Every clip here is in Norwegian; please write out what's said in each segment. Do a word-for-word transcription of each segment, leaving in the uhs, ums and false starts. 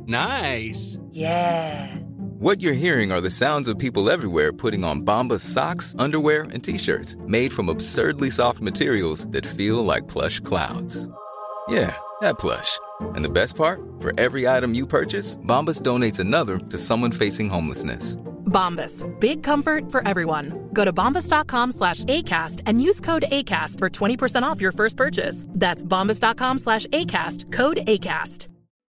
Nice. Yeah. What you're hearing are the sounds of people everywhere putting on Bombas socks, underwear, and T-shirts made from absurdly soft materials that feel like plush clouds. Yeah, that plush. And the best part? For every item you purchase, Bombas donates another to someone facing homelessness. Bombas. Big comfort for everyone. Go to bombas.com slash ACAST and use code ACAST for twenty percent off your first purchase. That's bombas.com slash ACAST. Code ACAST.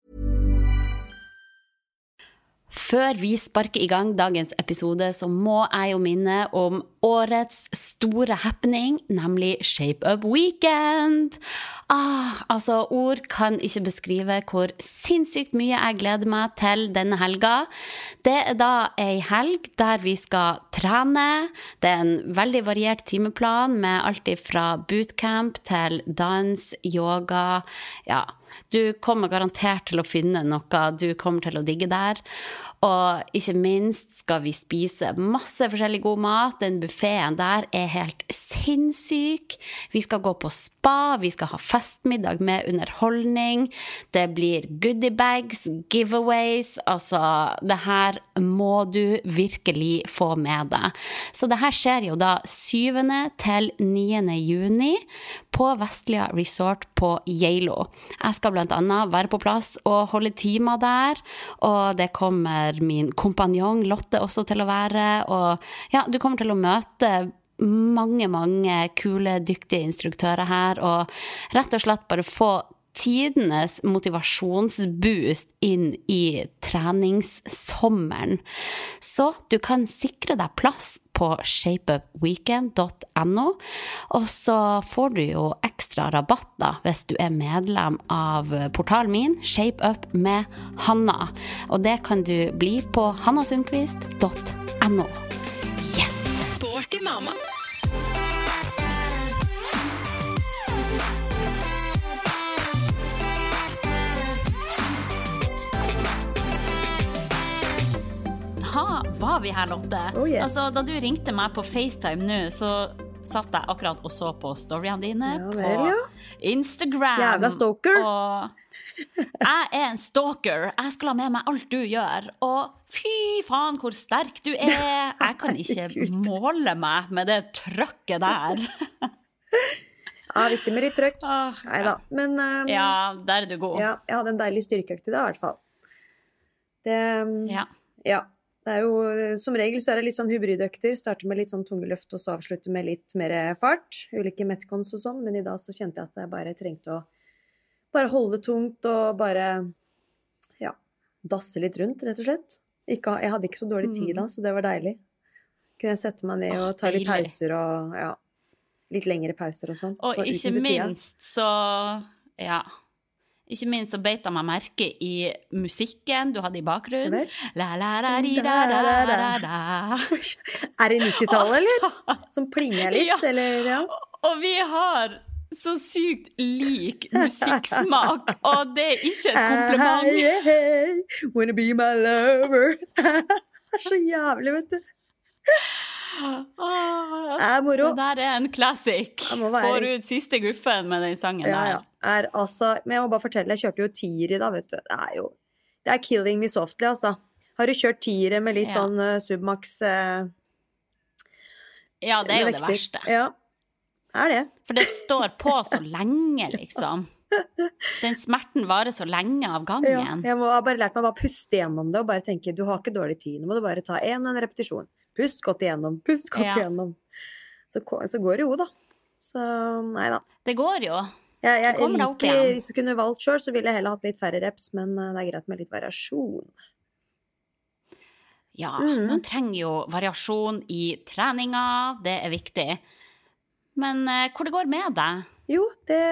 Før vi sparker i gang dagens episode, så må jeg jo minne om årets store happening, nemlig Shape Up Weekend. Ah, altså, ord kan ikke beskrive hvor sinnssykt mye jeg gleder meg til denne helga. Det er da en helg der vi skal trene. Det er en veldig variert timeplan med alt fra bootcamp til dans, yoga, ja. Du kommer garantert til å finne noe du kommer til å digge der. Og ikke minst skal vi spise masse forskjellig god mat. Den buffeten der er helt sinnssyk. Vi skal gå på spa, vi skal ha festmiddag med underholdning. Det blir goodie bags, giveaways. Altså, det her må du virkelig få med deg. Så det her skjer jo da syvende til niende juni på Vestlia Resort på Geilo. Jeg skal blant annet være på plass og holde timer der, og det kommer min kompanjong Lotte også til å være, og ja, du kommer til å møte mange, mange kule, dyktige instruktører her, og rett og slett bare få tidenes motivasjonsboost inn i treningssommeren. Så du kan sikre deg plass på shapeupweekend punktum no, og så får du jo ekstra rabatt da, hvis du er medlem av portalen min, Shape Up med Hanna. Og det kan du bli på hannasundqvist punktum no. Yes! Sporty mamma. Da var vi her, Lotte. Oh, yes. Altså, da du ringte meg på FaceTime nå, så satt jeg akkurat og så på storyene dine ja, vel, ja. på Instagram. Jævla stalker. Og jeg er en stalker. Jeg skal ha med meg alt du gjør. Og fy faen, hvor sterk du er. Jeg kan ikke måle meg med det trøkket der. Ja, viktig med litt trøkk. Oh, Neida, men... Um, ja, der er du god. Ja, jeg hadde en deilig styrkeøkt i det, i hvert fall. Det... Ja. Ja. Det er jo, som regel så er det litt sånn hybridøkter, starter med litt sånn tungeløft og så avslutter med litt mer fart, ulike metcons og sånn, men i dag så kjente jeg at jeg bare trengte å bare holde tungt og bare, ja, dasse litt rundt, rett og slett. Ikke, jeg hadde ikke så dårlig tid da, så det var deilig. Kunne jeg sette meg ned og ta litt pauser og, ja, litt lengre pauser og sånn. Og så ikke minst så, ja... Ikke minst så beit jeg meg merke i musikken du hadde i bakgrunnen. La, la, la, di, da, da, da, da, da. Er det nitti-tallet, eller? Som plinger litt, ja. Eller? Ja. Og vi har så sykt lik musikksmak, og det er ikke et kompliment. Hey, hey, wanna be my lover. Det er så jævlig, vet du. Ah, er moro. Det der er en classic. Får ut siste guffen med den sangen ja, der. Ja. Er altså, men jeg må bare fortelle, jeg kjørte jo tiere da, vet du. Det er jo, det er killing me softly, altså. Har du kjørt tiere med litt ja. sånn uh, submax... Uh, ja, det er jo det verste. Ja, er det. For det står på så lenge, liksom. Den smerten varer så lenge av gangen. Ja, jeg må ha bare lært meg å bare puste gjennom det, og bare tenke, du har ikke dårlig tid, nå må du bare ta en og en repetisjon. Pust godt igjennom, pust godt ja. igjennom. Så, så går det jo da. Så, nei da. Det går jo. Jeg, jeg, jeg liker, hvis jeg kunne valgt selv, så ville jeg heller hatt litt færre reps, men uh, det er greit med litt variasjon. Ja, mm. man trenger jo variasjon i treninga, det er viktig. Men uh, hvor det går med deg? Jo, det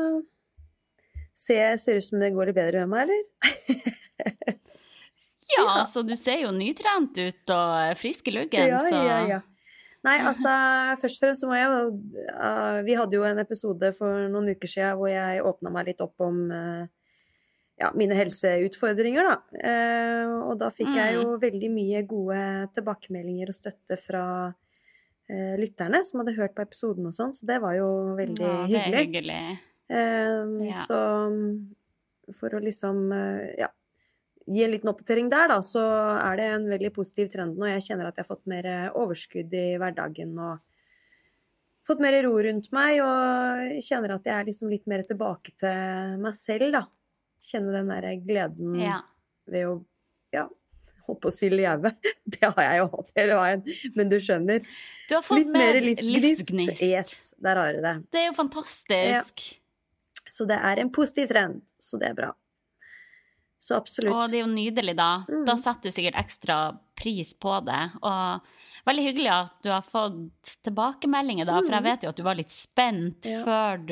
ser, ser ut som det går litt bedre med meg, eller? Ja, ja, så du ser jo nytrent ut og frisk i luggen, ja, så... Ja, ja. Nei, altså, først og fremst så må jeg jo... Uh, vi hadde jo en episode for noen uker siden hvor jeg åpnet meg litt opp om uh, ja, mine helseutfordringer, da. Uh, og da fikk mm. jeg jo veldig mye gode tilbakemeldinger og støtte fra uh, lytterne som hadde hørt på episoden og sånn, så det var jo veldig ja, hyggelig. Det er hyggelig. Uh, ja. Så for å liksom, uh, ja, gi en liten oppdatering der da, så er det en veldig positiv trend nå. Jeg kjenner at jeg har fått mer overskudd i hverdagen og fått mer ro rundt meg, og kjenner at jeg er liksom litt mer tilbake til meg selv da. Kjenne den der gleden Ja. ved å, ja, holdt på å si leve. Det har jeg jo hatt hele veien, men du skjønner. Du har fått Litt mer mer livsgnist. livsgnist. Yes, der har du det. Det er jo fantastisk. Så det er en positiv trend, så det er bra. Så absolutt. Og det er jo nydelig da. Mm. Da setter du sikkert ekstra pris på det. Og veldig hyggelig at du har fått tilbakemeldinger da, for jeg vet jo at du var litt spent Ja. før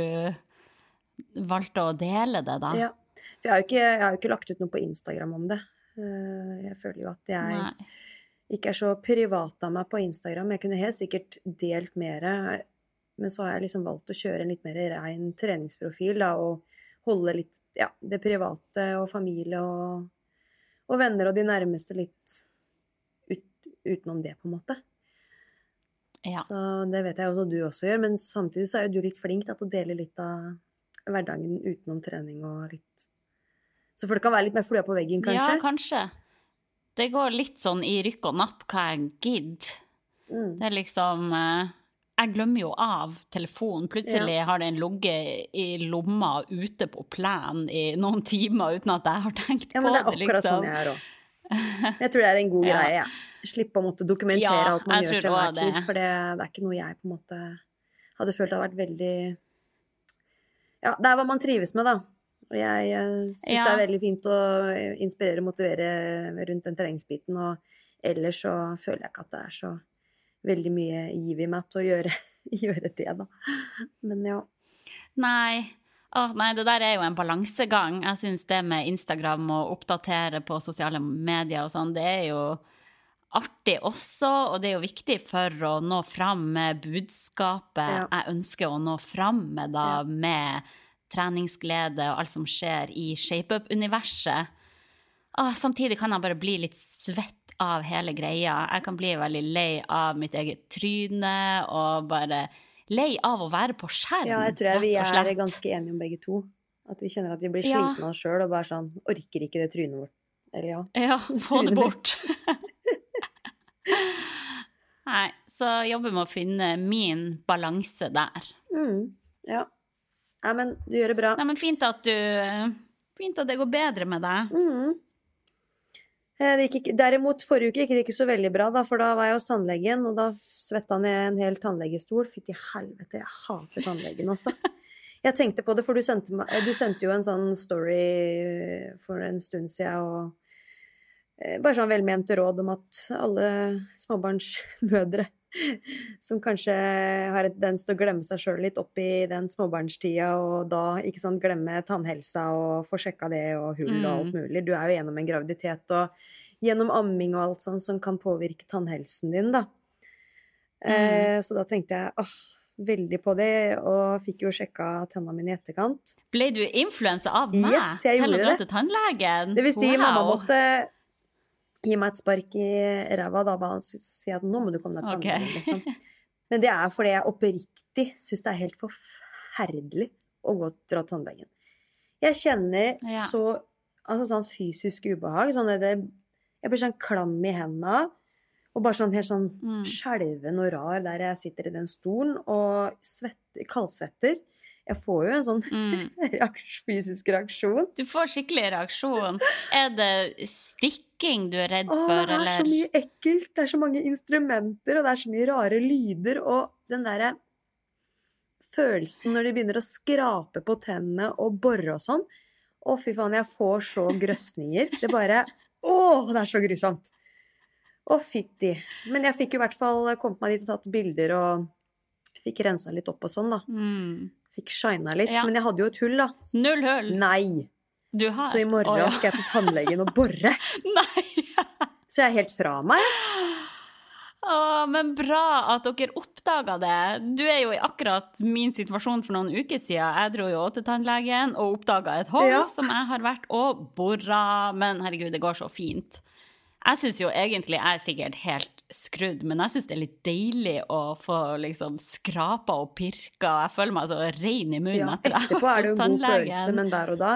du valgte å dele det da. Ja. For jeg har jo ikke, jeg har jo ikke lagt ut noe på Instagram om det. Eh, Jeg føler jo at jeg Nei. ikke er så privat av meg på Instagram. Jeg kunne helt sikkert delt mer, men så har jeg liksom valgt å kjøre en litt mer ren treningsprofil da, og holde litt, ja, det private og familie og, og venner og de nærmeste litt ut, utenom det på en måte. Ja. Så det vet jeg også du også gjør, men samtidig så er jo du litt flink da, til å dele litt av hverdagen utenom trening og litt, så folk kan være litt mer flua på veggen kanskje. Ja, kanskje. Det går litt sånn i rykk og napp hva jeg gidder. Mm. Det er liksom... eh, Jeg glemmer jo av telefonen. Plutselig har den ligget i lomma ute på plan i noen timer uten at jeg har tenkt Ja, på men det det, er akkurat liksom. sånn jeg er også. Jeg tror det er en god Ja. greie, ja. Slippe å måtte dokumentere Ja, alt man jeg gjør tror til hver også det. tid, for det, det er ikke noe jeg på en måte hadde følt hadde vært veldig... Ja, det er hva man trives med da. Og jeg eh, synes Ja. det er veldig fint å inspirere og motivere rundt den treningsbiten, og ellers så føler jeg ikke at det er så veldig mye giv i meg til å gjøre, gjøre det da. Men ja. Nei. Åh, nei, det der er jo en balansegang. Jeg synes det med Instagram og oppdatere på sosiale medier og sånn, det er jo artig også, og det er jo viktig for å nå fram med budskapet Ja. jeg ønsker å nå fram med da, Ja. med treningsglede og alt som skjer i shape-up-universet. Åh, samtidig kan jeg bare bli litt svett av hele greia. Jeg kan bli veldig lei av mitt eget tryne, og bare lei av å være på skjerm, Ja, jeg tror jeg vi rett og er slett. ganske enige om begge to. At vi kjenner at vi blir Ja. slitne av oss selv, og bare sånn, orker ikke det trynet vårt. Eller ja. Ja, få Trynet det bort. Nei, så jeg jobber med å finne min balanse der. Mm, ja. Nei, men du gjør det bra. Nei, men fint at du, fint at det går bedre med deg. Mm. Eh, Det gikk ikke, derimot, forrige uke gikk det ikke så veldig bra, da, for da var jeg hos tannlegen, og da svetta han i en hel tannlegestol. Fytti helvete, jeg hater tannlegen også. Jeg tenkte på det, for du sendte, meg, du sendte jo en sånn story for en stund siden, og eh, bare sånn velmente råd om at alle småbarnsmødre som kanskje har et tendens til å glemme seg selv litt opp i den småbarnstida, og da ikke sant, glemme tannhelsa og få sjekka det og hull og alt mulig. Du er jo gjennom en graviditet og gjennom amming og alt sånt som kan påvirke tannhelsen din, da. Eh, så da tenkte jeg, åh, veldig på det, og fikk jo sjekka tennene mine i etterkant. Ble du influenset av meg Yes, jeg til å gjorde dra det. til tannlegen? Det vil si, Wow. mamma måtte gi meg et spark i ræva, da bare si at nå må du komme deg til Ok. tannlegen, liksom. Men det er fordi jeg oppriktig synes det er helt forferdelig å gå til tannlegen. Jeg kjenner Ja. så, altså sånn fysisk ubehag, sånn at det, jeg blir sånn klam i hendene, og bare sånn helt sånn Mm. skjelven og rar der jeg sitter i den stolen, og svetter, kaldsvetter. Jeg får jo en sånn Mm. reaks- fysisk reaksjon. Du får skikkelig reaksjon. Er det stikking du er redd Åh, for, det er eller? så mye ekkelt, det er så mange instrumenter, og det er så mye rare lyder, og den der følelsen når de begynner å skrape på tennene og borre og sånn, å fy faen, jeg får så grøsninger, det bare, åh, det er så grusomt. Å fytti. Men jeg fikk jo i hvert fall kommet meg dit og tatt bilder, og fikk rensa litt opp og sånn da. Mm. Fikk shina litt, Ja. men jeg hadde jo et hull da. Null hull. Nei. Du har. Så i morgen Å, ja. skal jeg til tannlegen og borre. Nei. Så jeg er helt fra meg. Å, men bra at dere oppdaga det. Du er jo i akkurat min situasjon for noen uker siden. Jeg dro jo til tannlegen og oppdaga et hold Ja. som jeg har vært og borra, men herregud, det går så fint. Jeg synes jo egentlig jeg er sikkert helt skrudd, men jeg synes det er litt deilig å få liksom skrapa og pirka. Jeg føler meg så ren i munnen Ja, etter det. etterpå er det jo en god Tannlegen. følelse, men der og da,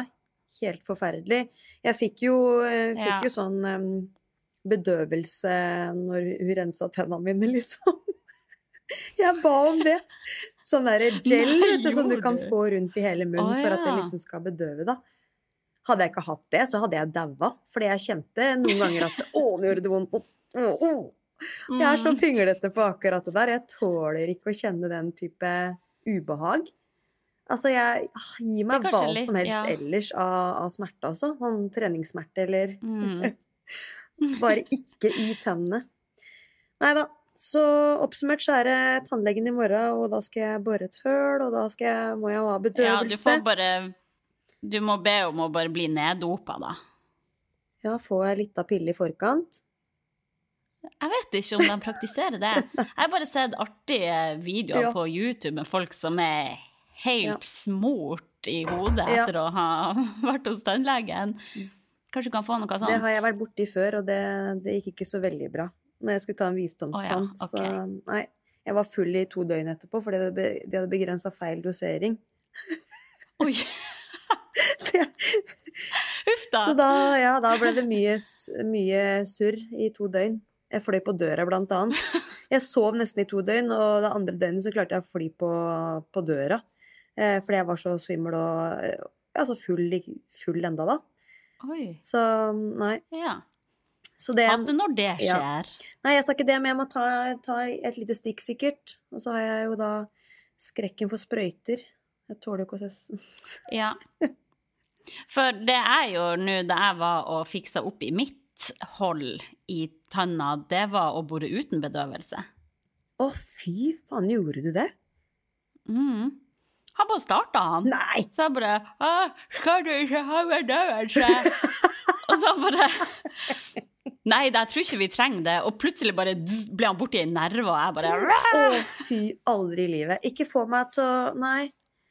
helt forferdelig. Jeg fikk jo, eh, fikk Ja. jo sånn em, bedøvelse når hun renset tennene mine, liksom. Jeg ba om det. Sånn der gel, Nei, vet du, som du gjorde kan du? få rundt i hele munnen Å, for at det ja. liksom skal bedøve, da. Hadde jeg ikke hatt det, så hadde jeg daua. Fordi jeg kjente noen ganger at å, nå gjør det vondt. Å, å. Jeg er så Mm. pinglete på akkurat det der. Jeg tåler ikke å kjenne den type ubehag. Altså, jeg ah, gir meg Det er hva kanskje litt- som helst ja. ellers av, av smerte også. Sånn treningssmerte eller Mm. bare ikke i tennene. Neida, så oppsummert så er det tannlegen i morgen, og da skal jeg bore et høl, og da skal jeg, må jeg ha Ja, du bedøvelse. får bare Du må be om å bare bli neddopa, da. Ja, får jeg litt av pille i forkant? Jeg vet ikke om de praktiserer det. Jeg har bare sett artige videoer Ja. på YouTube med folk som er helt Ja. smurt i hodet Ja. etter å ha vært hos tannlegen. Kanskje du kan få noe sånt? Det har jeg vært borti før, og det, det gikk ikke så veldig bra. Når jeg skulle ta en visdomstann, Å ja, ok. så nei, jeg var full i to døgn etterpå, fordi det be- de hadde begrenset feil dosering. Oi, Så, jeg, uff da! så da, ja, da ble det mye, s- mye surr i to døgn. Jeg fløy på døra, blant annet. Jeg sov nesten i to døgn, og det andre døgnet så klarte jeg å fly på, på døra. Eh, fordi jeg var så svimmel og eh, ja, så full, i- full enda da. Oi, Så nei. ja. Så det, At når det Ja. skjer. nei, jeg sa ikke det, men jeg må ta, ta et lite stikk sikkert. Og så har jeg jo da skrekken for sprøyter. Jeg tåler jo ikke å se Ja. For det er jo nå da jeg var og fiksa opp i mitt hold i tanna, det var å bore uten bedøvelse. Å, fy faen, gjorde du det? Mm. Han bare starta, han. Nei! Så jeg bare «Å, skal du ikke ha bedøvelse?» Og så han bare «Nei, jeg tror ikke vi trenger det». Og plutselig bare dzz, ble han borti en nerve, og jeg bare Å, fy, aldri i livet. Ikke få meg til å Nei.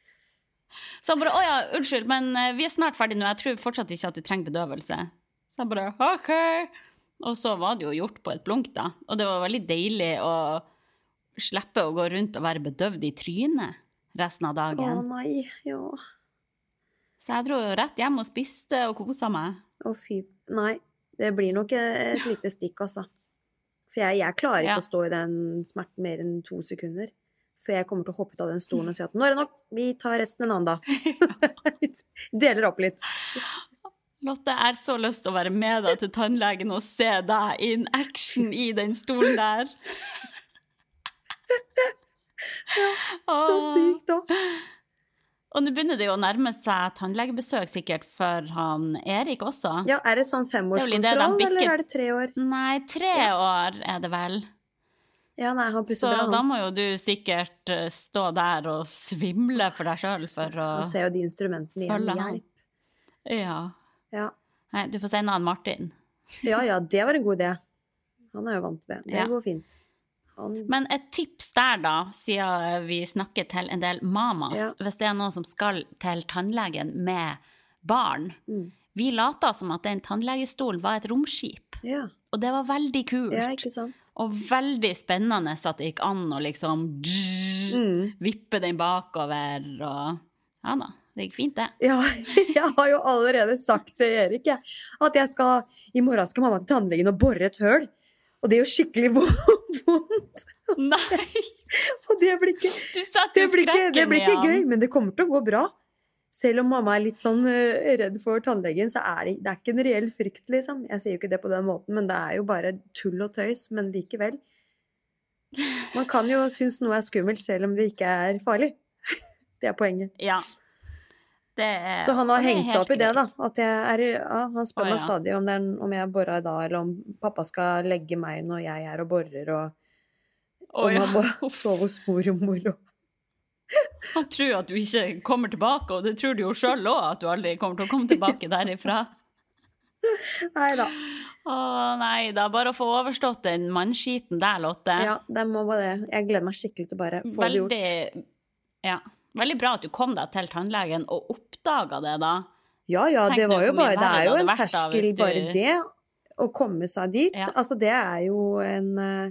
Så han bare «Å ja, unnskyld, men eh, vi er snart ferdig nå. Jeg tror fortsatt ikke at du trenger bedøvelse». Så jeg bare «Ok». Og så var det jo gjort på et blunk da. Og det var veldig deilig å slippe å gå rundt og være bedøvd i trynet resten av Å, dagen. nei. Ja. Så jeg dro jo rett hjem og spiste og koset meg. Å, fy. Nei. Det blir nok et lite stikk, altså. For jeg, jeg klarer ikke Ja. å stå i den smerten mer enn to sekunder. For jeg kommer til å hoppe ut av den stolen og si at nå er det nok, vi tar resten en annen dag. Deler opp litt. Lotte, jeg har så lyst til å være med deg til tannlegen og se deg in action i den stolen der. Så sykt da. Og nå begynner det jo å nærme seg tannlegebesøk sikkert for han Erik også. Ja, er det sånn Det er vel i det de femårskontroll, bikker- eller er det tre år? Nei, tre år er det vel. Ja, nei, han pusser Så bra, da han. må jo du sikkert eh, stå der og svimle for deg selv for å Han ser jo de instrumentene igjen. følge han. Hjelp. Ja. Ja. Nei, du får sende han Martin. ja, ja, det var en god idé. Han er jo vant til det. Det Ja. går fint. Han... Men et tips der da, siden vi snakker til en del mamas, Ja. hvis det er noen som skal til tannlegen med barn. Mm. Vi lata som at den tannlegestolen var et romskip, Ja. og det var veldig kult. ja, ikke sant? Og veldig spennende at det gikk an å liksom Mm. vippe den bakover, og ja da, det gikk fint det. Ja, jeg har jo allerede sagt til Erik, jeg, at jeg skal, i morgen skal mamma til tannlegen og borre et høl. Og det er jo skikkelig vondt. Nei, Og det blir ikke, du satte det jo blir ikke, det skrekken blir i ikke han. gøy, men det kommer til å gå bra. Selv om mamma er litt sånn eh, redd for tannlegen, så er det, det er ikke en reell frykt, liksom. Jeg sier jo ikke det på den måten, men det er jo bare tull og tøys, men likevel. Man kan jo synes noe er skummelt, selv om det ikke er farlig. Det er poenget. Ja. Det er, Så han har og det er hengt seg helt opp i det, da. greit. At jeg er, ja, han spør Å, meg ja. stadig om, det er, om jeg borer da, eller om pappa skal legge meg når jeg er og borer, og Å, om ja. han må sove hos mormor. Og... Han tror at du ikke kommer tilbake, og det tror du jo selv også, at du aldri kommer til å komme tilbake derifra. Neida. Å nei, da bare å få overstått den mannskiten der, Lotte. Ja, det må bare det. Jeg gleder meg skikkelig til å bare få det gjort. Veldig, ja, veldig bra at du kom deg til tannlegen og oppdaget det da. Ja, ja, Tenk det var deg jo hvor mye bare, det verre er det jo hadde en vært da terskel hvis i bare du- det, å komme seg dit. Ja. Altså, det er jo en, eh,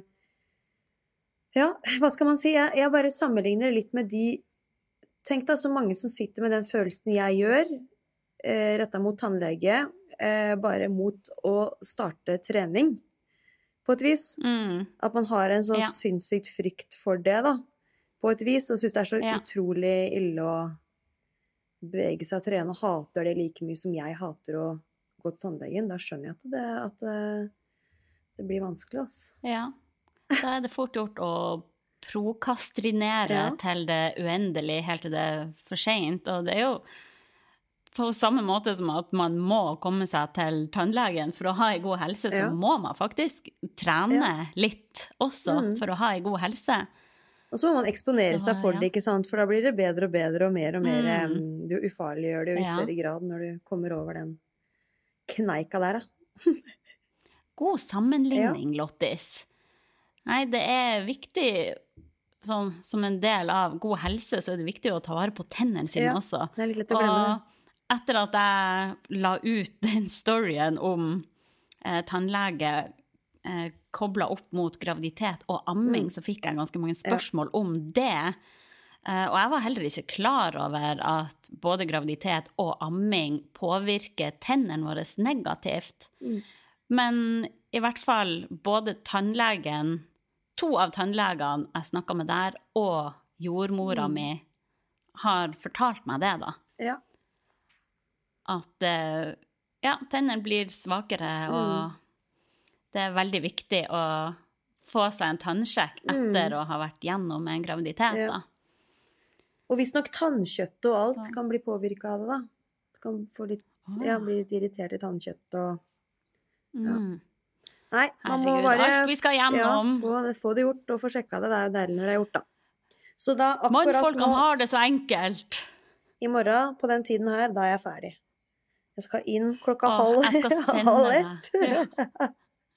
ja, hva skal man si? Jeg, jeg bare sammenligner litt med de, tenk deg så mange som sitter med den følelsen jeg gjør, eh, rettet mot tannlege, eh, bare mot å starte trening, på et vis. Mm. At man har en sånn Ja. sinnssykt frykt for det, da, på et vis, og synes det er så Ja. utrolig ille å bevege seg og trene, og hater det like mye som jeg hater å gå til tannlegen. Da skjønner jeg at det, at det, det blir vanskelig, altså. Ja. Da er det fort gjort å prokastrinere Ja. til det uendelige, helt til det er for sent. Og det er jo på samme måte som at man må komme seg til tannlegen for å ha en god helse, så Ja. må man faktisk trene Ja. litt også Mm. for å ha en god helse. Og så må man eksponere Så, seg for ja. det, ikke sant? For da blir det bedre og bedre og mer og mer. Mm. Mm. Du ufarliggjør det jo i Ja. større grad når du kommer over den kneika der, da. God sammenligning, Lottis. Nei, det er viktig, sånn, som en del av god helse, så er det viktig å ta vare på tennene sine Ja, også. Det er litt lett å glemme det. Og etter at jeg la ut den storyen om eh, tannlege eh, koblet opp mot graviditet og amming, Mm. så fikk jeg ganske mange spørsmål om det. Eh, og jeg var heller ikke klar over at både graviditet og amming påvirker tennene våre negativt. Mm. Men i hvert fall både tannlegen, to av tannlegene jeg snakket med der, og jordmora Mm. mi har fortalt meg det da. Ja. At eh, ja, tennene blir svakere, og Mm. det er veldig viktig å få seg en tannsjekk etter å ha vært gjennom en graviditet. Mm. Ja. Da. Og hvis nok tannkjøtt og alt Ja. kan bli påvirket av det, da. Du kan få litt, Ah. ja, bli litt irritert i tannkjøtt og... Mm. Nei, man må Herregud, bare... alt vi skal gjennom. Ja, få, det- få det gjort og få sjekket det. Det er jo deilig når det er gjort, da. Så da akkurat Mannfolkene nå, har det så enkelt. i morgen, på den tiden her, da er jeg ferdig. Jeg skal inn klokka Åh, halv, jeg skal sende halv deg. ett.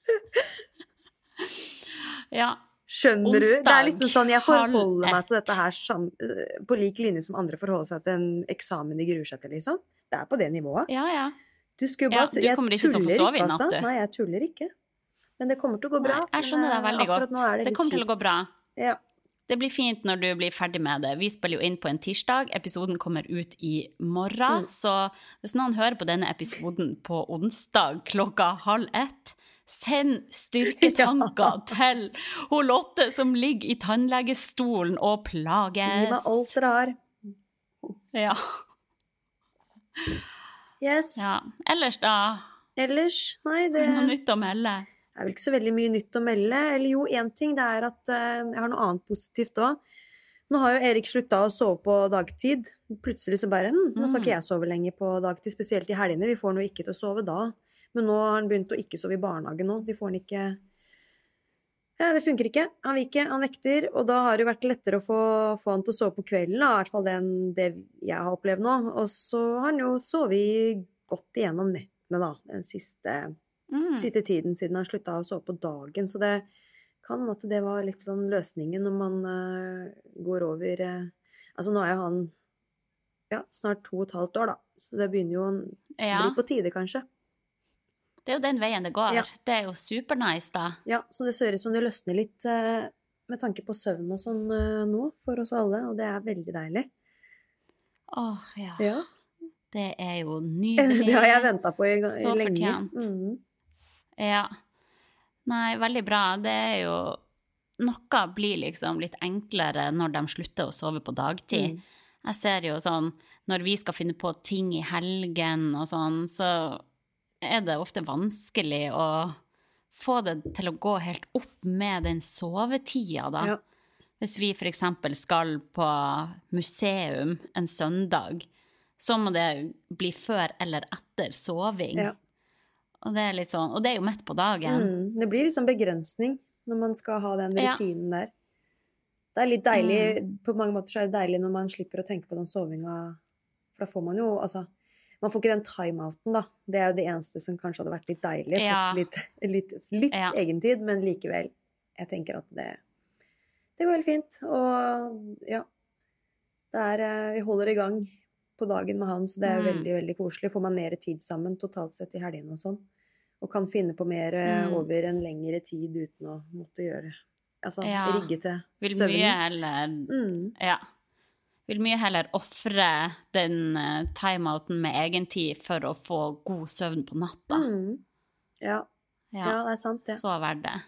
Ja. Skjønner du? Det er Onsdag, liksom sånn, jeg halv forholder meg ett. til dette her sam, eh, på lik linje som andre forholder seg til en eksamen de gruer seg til, liksom. Det er på det nivået. Ja, ja. Du skulle Ja, bare, du jeg kommer ikke til å få tuller sove i ikke, natt, altså. du. Nei, jeg tuller ikke. Men det kommer til å gå bra. Nei, jeg skjønner deg Men, veldig eh, akkurat godt. nå er det Det litt kommer til å gå kjipt. bra. Ja. Det blir fint når du blir ferdig med det. Vi spiller jo inn på en tirsdag. Episoden kommer ut i morgen. Mm. Så hvis noen hører på denne episoden på onsdag klokka halv ett, send styrketanker til hun Lotte som ligger i tannlegestolen og plages. Gi meg alt dere har. Ja. Yes. ja. Ellers da, Ellers, nei, det noe nytt å melde? er vel ikke så veldig mye nytt å melde. Eller jo, en ting, det er at eh, jeg har noe annet positivt også. Nå har jo Erik sluttet å sove på dagtid. Plutselig så bare, hm, nå skal ikke jeg sove lenger på dagtid, spesielt i helgene. Vi får noe ikke til å sove da. Men nå har han begynt å ikke sove i barnehagen nå. De får han ikke... Ja, det funker ikke. Han vil ikke, han nekter. Og da har det vært lettere å få, få han til å sove på kvelden, da. I hvert fall det, det jeg har opplevd nå. Og så har han jo sovet godt igjennom nettene da, den siste... Mm. siste tiden siden han sluttet å sove på dagen, så det kan at det var litt sånn løsningen når man uh, går over uh, altså nå er jo han ja, snart to og et halvt år da, så det begynner jo å Ja, bli på tide kanskje. det er jo den veien det går. Ja. Det er jo supernice da. Ja, så det ser ut som det løsner litt uh, med tanke på søvn og sånn uh, nå for oss alle, og det er veldig deilig. Åh, ja. Ja, Det er jo nydelig. det har jeg ventet på i, i Så lenge. fortjent. Mm. Ja. Nei, veldig bra. Det er jo Noe blir liksom litt enklere når de slutter å sove på dagtid. Mm. Jeg ser jo sånn, når vi skal finne på ting i helgen og sånn, så er det ofte vanskelig å få det til å gå helt opp med den sovetida, da. Ja. Hvis vi for eksempel skal på museum en søndag, så må det bli før eller etter soving. Ja. Og det er litt sånn, og det er jo midt på dagen. Mm. Det blir liksom begrensning når man skal ha den Ja. rutinen der. Det er litt deilig, Mm. på mange måter så er det deilig når man slipper å tenke på den sovinga, for da får man jo, altså, man får ikke den timeouten da. Det er jo det eneste som kanskje hadde vært litt deilig, Ja. fått litt, litt, litt Ja. egentid, men likevel, jeg tenker at det, det går helt fint, og ja, det er, eh, vi holder i gang på dagen med han, så det er Mm. veldig, veldig koselig. Får man mer tid sammen totalt sett i helgen og sånn, og kan finne på mer eh, Mm. over en lengre tid uten å måtte gjøre, altså Ja. rigge til Vil søvning. mye eller, Mm. ja, Vil mye heller offre den uh, timeouten med egentid for å få god søvn på natta. Mm. Ja. Ja. ja, det er sant det. Så verdt det.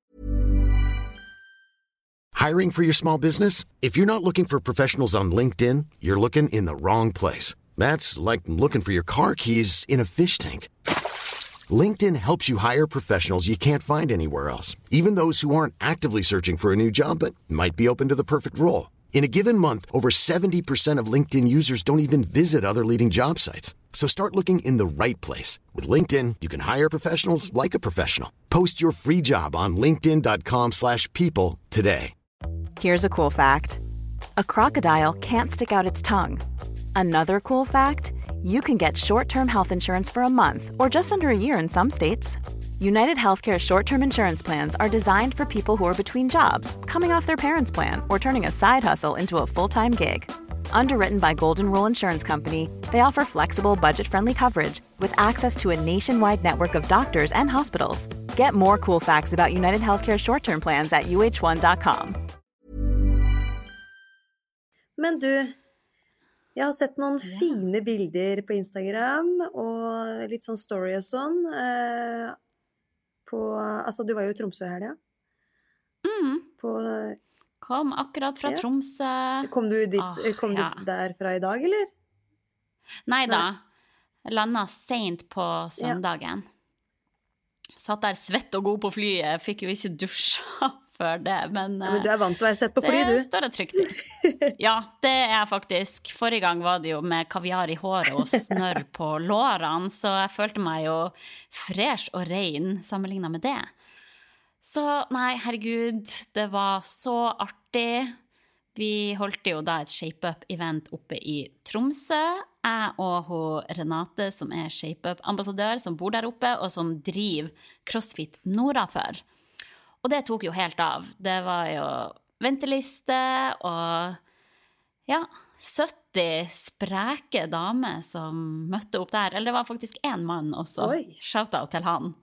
Hiring for your small business? If you're not looking for professionals on LinkedIn, you're looking in the wrong place. That's like looking for your car keys in a fish tank. LinkedIn helps you hire professionals you can't find anywhere else, even those who aren't actively searching for a new job but might be open to the perfect role. In a given month, over seventy percent of LinkedIn users don't even visit other leading job sites. So start looking in the right place. With LinkedIn, you can hire professionals like a professional. Post your free job on linkedin.com slash people today. Here's a cool fact. A crocodile can't stick out its tongue. Another cool fact, you can get short-term health insurance for a month or just under a year in some states. United Healthcare short-term insurance plans are designed for people who are between jobs, coming off their parents' plan, or turning a side hustle into a full-time gig. Underwritten by Golden Rule Insurance Company, they offer flexible, budget-friendly coverage with access to a nationwide network of doctors and hospitals. Get more cool facts about United Healthcare short-term plans at u h one dot com. Men du, jeg har sett noen ja. fine bilder på Instagram, og litt sånn story og sånn. Eh, på, altså, du var jo i Tromsø her, ja? Mm. På... Kom akkurat fra ja. Tromsø. Kom du, dit, oh, kom ja. du derfra i dag, eller? Neida. Jeg landet sent på søndagen. Ja. Satt der svett og god på flyet. Fikk jo ikke dusja før det, men... Ja, men du er vant til å være svett på fly, det du. Det står det trygt i. Ja, det er jeg faktisk. Forrige gang var det jo med kaviar i håret og snørr på lårene, så jeg følte meg jo fresh og ren sammenlignet med det. Så nei, herregud, det var så artig. Vi holdt jo da et shape-up-event oppe i Tromsø. Jeg og hun Renate, som er shape-up-ambassadør, som bor der oppe, og som driver CrossFit Nora for. Og det tok jo helt av. Det var jo venteliste, og ja, sytti spreke damer som møtte opp der. Eller det var faktisk en mann også. Oi. Shoutout til han.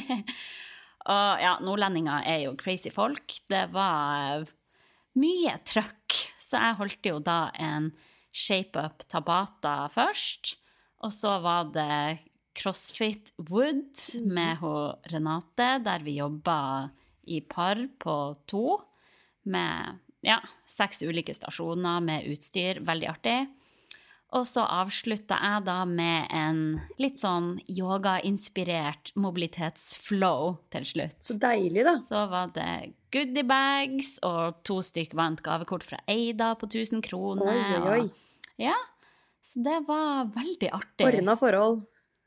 Og ja, nordlendinger er jo crazy folk. Det var mye trøkk, så jeg holdt jo da en shape-up Tabata først, og så var det CrossFit Wood med hun Renate, der vi jobbet i par på to, med ja, seks ulike stasjoner med utstyr, veldig artig. Og så avsluttet jeg da med en litt sånn yoga-inspirert mobilitetsflow til slutt. Så deilig da. Så var det goodie bags, og to stykk vant gavekort fra Eida på tusen kroner. Oi, oi, oi. Og, ja, så det var veldig artig. Ordnet forhold.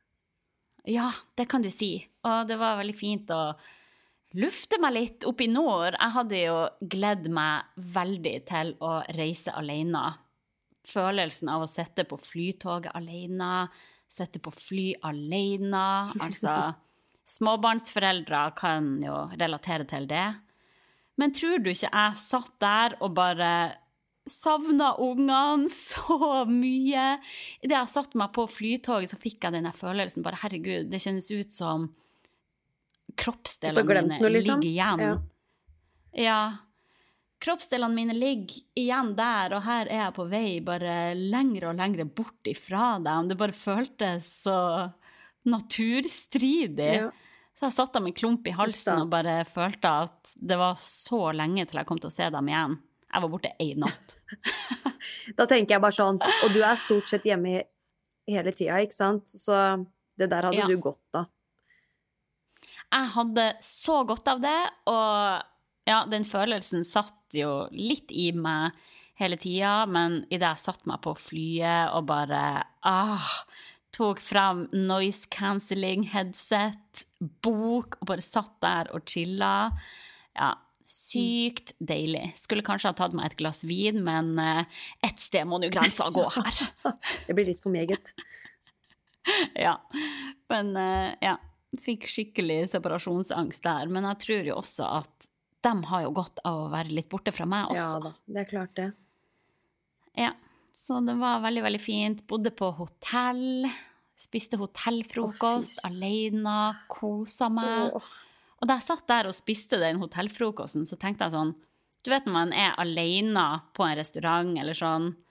Ja, det kan du si. Og det var veldig fint å lufte meg litt opp i nord. Jeg hadde jo gledd meg veldig til å reise alene. Følelsen av å sette på flytoget alene, sette på fly alene, altså småbarnsforeldre kan jo relatere til det. Men tror du ikke jeg satt der og bare savnet ungene så mye? I det jeg satt meg på flytoget så fikk jeg denne følelsen, bare herregud, det kjennes ut som kroppsdelene mine noe, liksom. ligger igjen. Ja. ja. Kroppsdelene mine ligger igjen der, og her er jeg på vei bare lengre og lengre bort ifra dem. Det bare føltes så naturstridig. Ja. Så jeg satt av med klump i halsen og bare følte at det var så lenge til jeg kom til å se dem igjen. Jeg var borte en natt. Da tenker jeg bare sånn, og du er stort sett hjemme hele tiden, ikke sant? Så det der hadde ja. du godt av. Jeg hadde så godt av det, og ja, den følelsen satt jo litt i meg hele tiden, men i det jeg satt meg på flyet og bare ah, tok frem noise cancelling headset, bok, og bare satt der og chillet. Ja, sykt deilig. Skulle kanskje ha tatt meg et glass vin, men uh, et sted må jo grensa gå her. Det blir litt for meget. Ja, men uh, ja, fikk skikkelig separasjonsangst der, men jeg tror jo også at de har jo godt av å være litt borte fra meg også. Ja da, det er klart det. Ja, så det var veldig, veldig fint. Bodde på hotell, spiste hotellfrokost, oh, alene, koset meg. Oh. Og da jeg satt der og spiste den hotellfrokosten, så tenkte jeg sånn, du vet når man er alene på en restaurant eller sånn,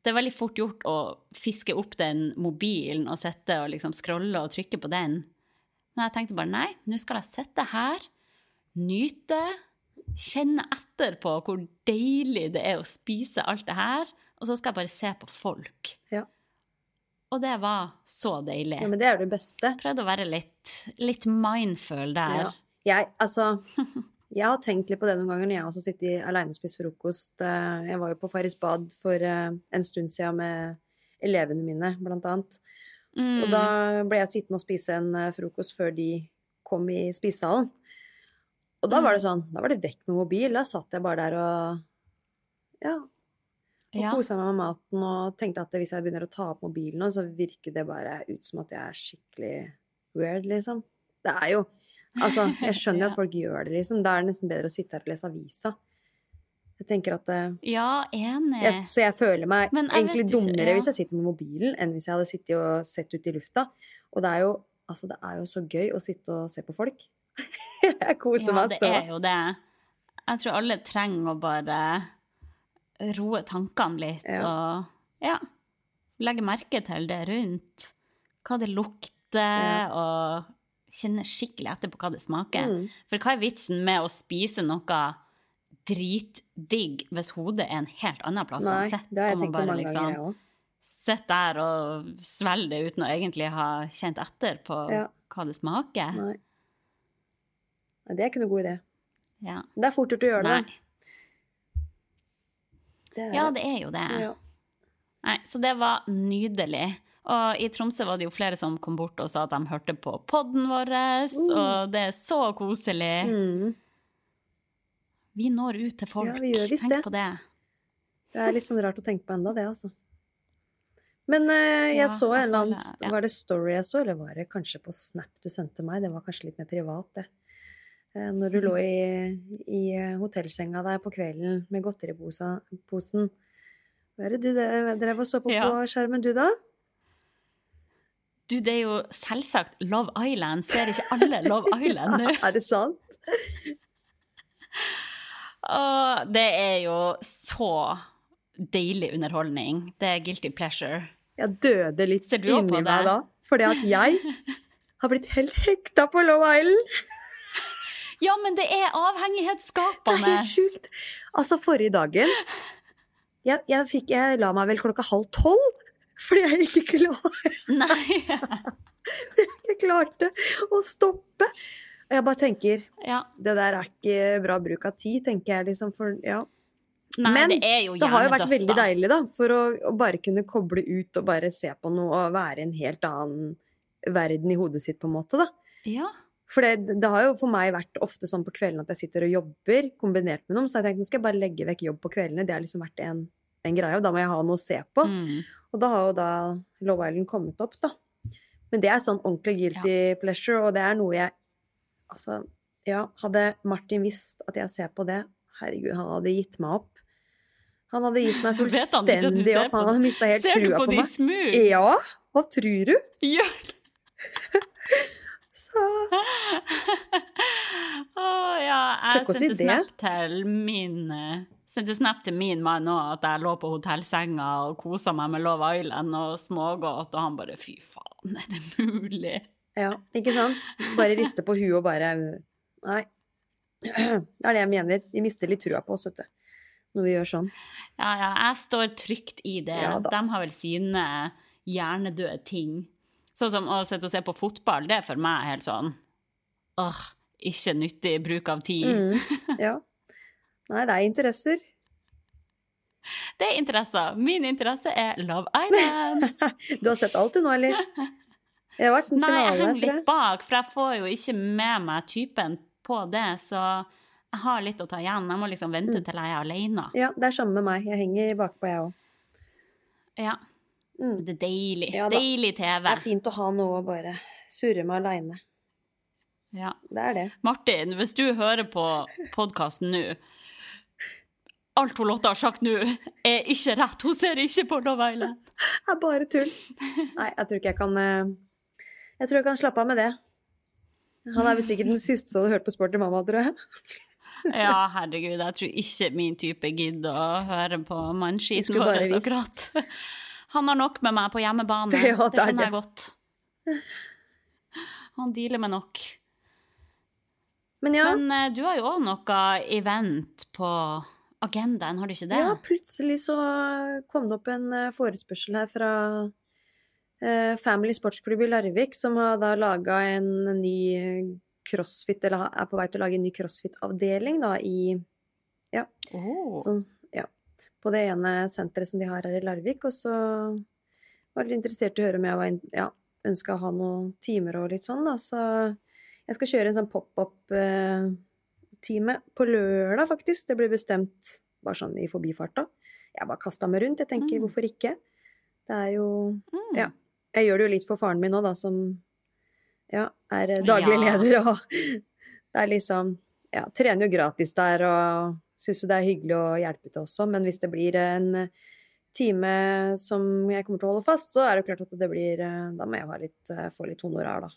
det er veldig fort gjort å fiske opp den mobilen og sette og liksom scrolle og trykke på den. Men jeg tenkte bare, nei, nå skal jeg sette her, nyte, kjenne etter på hvor deilig det er å spise alt det her, og så skal jeg bare se på folk. Ja. Og det var så deilig. Ja, men det er det beste. Prøvde å være litt, litt mindful der. Ja. Jeg, altså, jeg har tenkt litt på det noen ganger når jeg også sitter alene og spiser frokost. Jeg var jo på Faris Bad for en stund siden med elevene mine, blant annet. Mm. Og da ble jeg sittende og spise en frokost før de kom i spisesalen. Og da var det sånn, da var det vekk med mobil. Da satt jeg bare der og, ja, og ja. koset meg med maten og tenkte at hvis jeg begynner å ta opp mobilen, så virker det bare ut som at jeg er skikkelig weird, liksom. Det er jo, altså, jeg skjønner ja. at folk gjør det, liksom. Da er det nesten bedre å sitte her og lese avisa. Jeg tenker at... Ja, enig. Jeg, så jeg føler meg jeg egentlig dummere ja. hvis jeg sitter med mobilen enn hvis jeg hadde sittet og sett ut i lufta. Og det er jo, altså, det er jo så gøy å sitte og se på folk. Jeg koser ja, meg så. Ja, det er jo det. Jeg tror alle trenger å bare roe tankene litt, ja. og ja, legge merke til det rundt. Hva det lukter, ja. og kjenne skikkelig etter på hva det smaker. Mm. For hva er vitsen med å spise noe dritdigg hvis hodet er en helt annen plass? Nei, uansett, det har jeg tenkt på mange liksom, ganger, jeg også. Sett der og svelge det uten å egentlig ha kjent etter på ja. hva det smaker. Nei. Det er ikke noe god idé. Ja. Det er fort gjort å gjøre det. Nei. Det er... Ja, det er jo det. Ja. Nei, så det var nydelig. Og i Tromsø var det jo flere som kom bort og sa at de hørte på podden vår, mm. og det er så koselig. Mm. Vi når ut til folk. Ja, vi gjør visst Tenk det. på det. Det er litt sånn rart å tenke på enda det, altså. Men uh, jeg ja, så en eller annen, ja. var det story jeg så, eller var det kanskje på Snap du sendte meg? Det var kanskje litt mer privat, det. Når du lå i, i hotellsenga der på kvelden med godteriposen. Hva er det du drev og så på ja. på skjermen, du da? Du, det er jo selvsagt Love Island. Ser ikke alle Love Island nå? Er det sant? Og det er jo så deilig underholdning. Det er guilty pleasure. Jeg døde litt inni meg da, fordi at jeg har blitt helt hekta på Love Island. Ja, men det er avhengighetsskapende. Det er helt sjukt. Altså, forrige dagen, jeg, jeg, fikk, jeg la meg vel klokka halv tolv, fordi jeg ikke klarte. Nei. Fordi jeg ikke klarte å stoppe. Og jeg bare tenker, ja. det der er ikke bra bruk av tid, tenker jeg liksom, for, ja. Nei, men det er jo det har jo vært veldig da. deilig da, for å, å bare kunne koble ut og bare se på noe og være i en helt annen verden i hodet sitt på en måte da. Ja. For det, det har jo for meg vært ofte sånn på kvelden at jeg sitter og jobber kombinert med noen, så jeg tenkte, nå skal jeg bare legge vekk jobb på kveldene. Det har liksom vært en, en greie, og da må jeg ha noe å se på. Mm. Og da har jo da Love Island kommet opp da. Men det er sånn ordentlig guilty ja. pleasure, og det er noe jeg, altså, ja, hadde Martin visst at jeg ser på det, herregud, han hadde gitt meg opp. Han hadde gitt meg fullstendig opp, han hadde mistet helt trua på meg. Ser du på de smug? Ja, hva tror du? Ja. Så oh, ja, jeg sendte snap til min sendte snap til min mann nå at jeg lå på hotellsenga og koset meg med Love Island og smågått, og han bare, fy faen, er det mulig? Ja, ikke sant? Bare riste på huet og bare, nei, det er det jeg mener, de mister litt trua på oss, vet du, når vi gjør sånn. Ja, ja, jeg står trygt i det, ja, de har vel sine hjernedøde ting. Sånn som å sette og se på fotball, det er for meg helt sånn, åh, ikke nyttig bruk av tid. Mm, ja. Nei, det er interesser. Det er interesser. Min interesse er Love Island. Du har sett alt du nå, eller? Jeg har vært en Nei, finale, jeg henger litt bak, for jeg får jo ikke med meg typen på det, så jeg har litt å ta igjen. Jeg må liksom vente mm. til jeg er alene. Ja, det er samme med meg. Jeg henger bakpå, jeg også. Ja. Mm. Det er deilig. Ja, deilig T V. Det er fint å ha noe å bare surre med alene. Ja. Det er det. Martin, hvis du hører på podcasten nå, alt hun Lotte har sagt nå er ikke rett. Hun ser ikke på Love Island. Det er bare tull. Nei, jeg tror ikke jeg kan jeg tror jeg kan slappe av med det. Han er vel sikkert den siste som hadde hørt på Sport til mamma, tror jeg. Ja, herregud, jeg tror ikke min type gidder å høre på mannskiten vår akkurat. Han har nok med meg på hjemmebane, ja, det, det skjønner jeg godt. Han dealer med nok. Men ja. Men uh, du har jo også noe event på agendaen, har du ikke det? Ja, plutselig så kom det opp en uh, forespørsel her fra uh, Family Sportsklubb i Larvik, som har da laget en ny crossfit, eller er på vei til å lage en ny crossfit-avdeling da i, ja, oh. sånn, ja, på det ene senteret som de har her i Larvik, og så var jeg interessert i å høre om jeg var, ja, ønsket å ha noen timer og litt sånn da, så jeg skal kjøre en sånn pop-up-time på lørdag faktisk, det ble bestemt bare sånn i forbifarta. Jeg bare kastet meg rundt, jeg tenker, mm. hvorfor ikke? Det er jo, mm. ja, jeg gjør det jo litt for faren min nå da, som ja, er daglig leder, og det er liksom, ja, trener jo gratis der, og synes jo det er hyggelig å hjelpe til også, men hvis det blir en time som jeg kommer til å holde fast, så er det klart at det blir, da må jeg ha litt, få litt honorar da.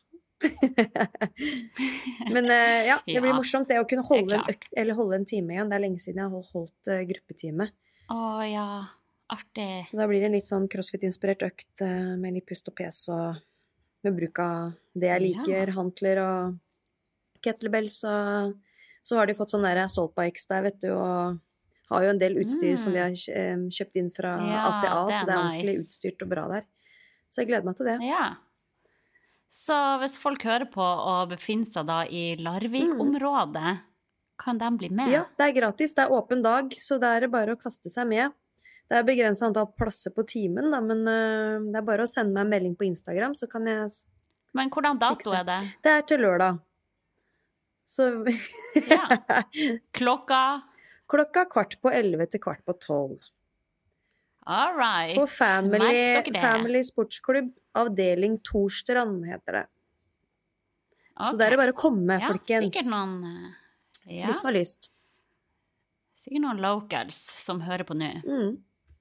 Men ja, det blir morsomt det å kunne holde en, økt, eller holde en time igjen. Det er lenge siden jeg har holdt uh, gruppetime. Åh ja, artig. Så da blir det en litt sånn crossfit-inspirert økt uh, med litt pust og pes og med bruk av det jeg liker, ja. Hantler og kettlebells, og så har de fått sånn der stolpbikes der, vet du, og har jo en del utstyr mm. som de har kjøpt inn fra ja, A til A, det så det er nice. Ordentlig utstyrt og bra der. Så jeg gleder meg til det. Ja. Så hvis folk hører på og befinner seg da i Larvik-området, mm. kan de bli med? Ja, det er gratis, det er åpen dag, så det er bare å kaste seg med. Det er begrenset antall plasser på timen, da, men uh, det er bare å sende meg en melding på Instagram, så kan jeg Men hvordan dato fikse. Er det? Det er til lørdag. Så ja. Klokka? Klokka kvart på elleve til kvart på tolv. All right. På Family, Family Sportsklubb, avdeling Torstrand heter det. Okay. Så det er bare å komme, ja, folkens. Sikkert noen, ja. For de som har lyst. Sikkert noen locals som hører på nå. Mm.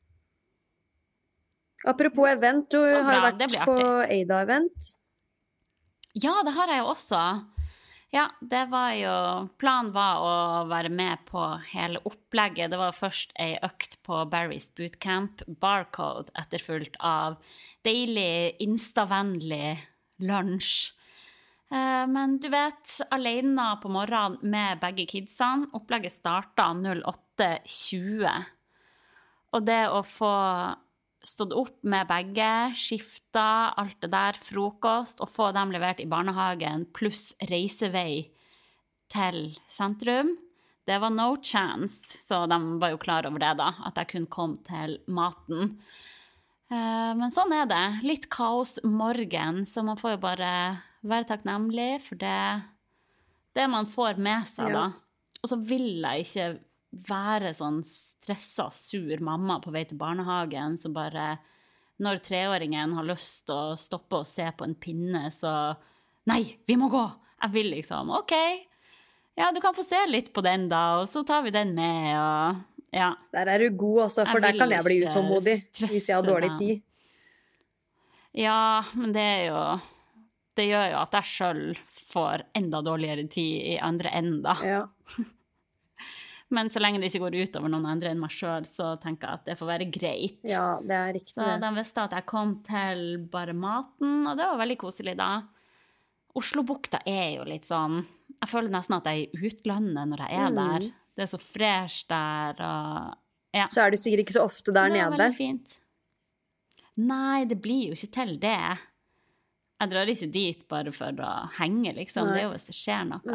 Apropos event, du har jo vært på Ada-event. Ja, det har jeg jo også. Ja, det var jo, planen var å være med på hele opplegget. Det var først en økt på Barry's Bootcamp, Barcode, etterfulgt av deilig, instavennlig lunsj. Men du vet, alene på morgenen med begge kidsene, opplegget startet åtte tjue. Og det å få stått opp med begge, skifta, alt det der, frokost, og få dem levert i barnehagen, pluss reisevei til sentrum, det var no chance, så de var jo klar over det da, at jeg kunne komme til maten. Men sånn er det, litt kaos morgen, så man får jo bare være takknemlig for det, det man får med seg da. Ja. Og så vil jeg ikke være sånn stresset, sur mamma på vei til barnehagen, så bare når treåringen har lyst til å stoppe og se på en pinne, så nei, vi må gå. Jeg vil liksom, ok, ja, du kan få se litt på den da, og så tar vi den med, og ja. Der er du god også, for der kan jeg bli utålmodig hvis jeg har dårlig tid. Ja, men det er jo, det gjør jo at jeg selv får enda dårligere tid i andre enda. Ja. Men så lenge det ikke går ut over noen andre enn meg selv, så tenker jeg at det får være greit. Ja, det er riktig. Så de visste at jeg kom til bare maten, og det var veldig koselig da. Oslobukta er jo litt sånn, jeg føler nesten at jeg er i utlandet når jeg er mm. der. Det er så fresh der, og ja. Så er du sikkert ikke så ofte der nede? Det er veldig fint. Nei, det blir jo ikke til det. Jeg drar ikke dit bare for å henge, liksom. Nei. Det er jo hvis det skjer noe.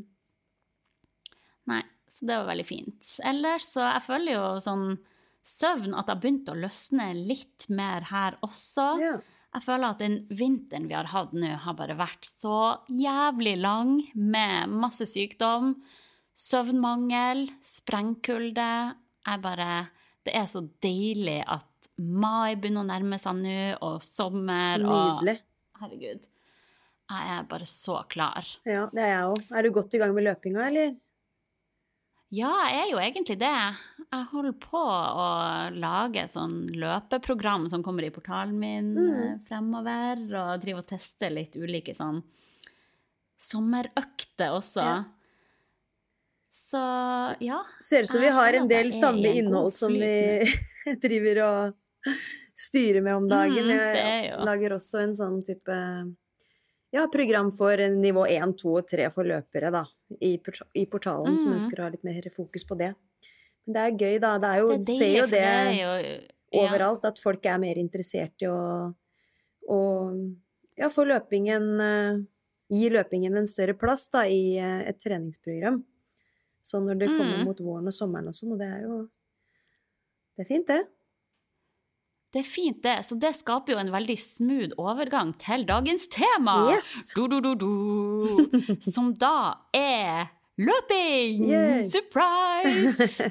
Mm. Nei. Så det var veldig fint. Ellers så jeg føler jo sånn søvn at det har begynt å løsne litt mer her også. Ja. Jeg føler at den vinteren vi har hatt nå har bare vært så jævlig lang med masse sykdom, søvnmangel, sprengkulde. Jeg bare, det er så deilig at mai begynner å nærme seg nå, og sommer. Nydelig. Og, herregud, jeg er bare så klar. Ja, det er jeg også. Er du godt i gang med løpinga, eller? Ja, jeg er jo egentlig det. Jeg holder på å lage et sånn løpeprogram som kommer i portalen min mm. fremover, og driver og tester litt ulike sånn sommerøkter også. Ja. Så, ja. Ser ut som vi jeg har føler en at jeg del er samme i en god innhold som flyt vi driver og styrer med om dagen. Mm, det er Jeg jo. lager også en sånn type ja, program for nivå én, to og tre for løpere da, i, port- i portalen, som Mm. ønsker å ha litt mer fokus på det. Men det er gøy da, det er jo, Det er ser deilig, jo for det, det er jo ja. overalt, at folk er mer interessert i å, å ja, få løpingen, eh, gi løpingen en større plass da, i eh, et treningsprogram. Så når det kommer Mm. mot våren og sommeren og sånn, og det er jo, det er fint det. Det er fint det, så det skaper jo en veldig smooth overgang til dagens tema. Yes! Du, du, du, du. Som da er løping! Yay! Surprise!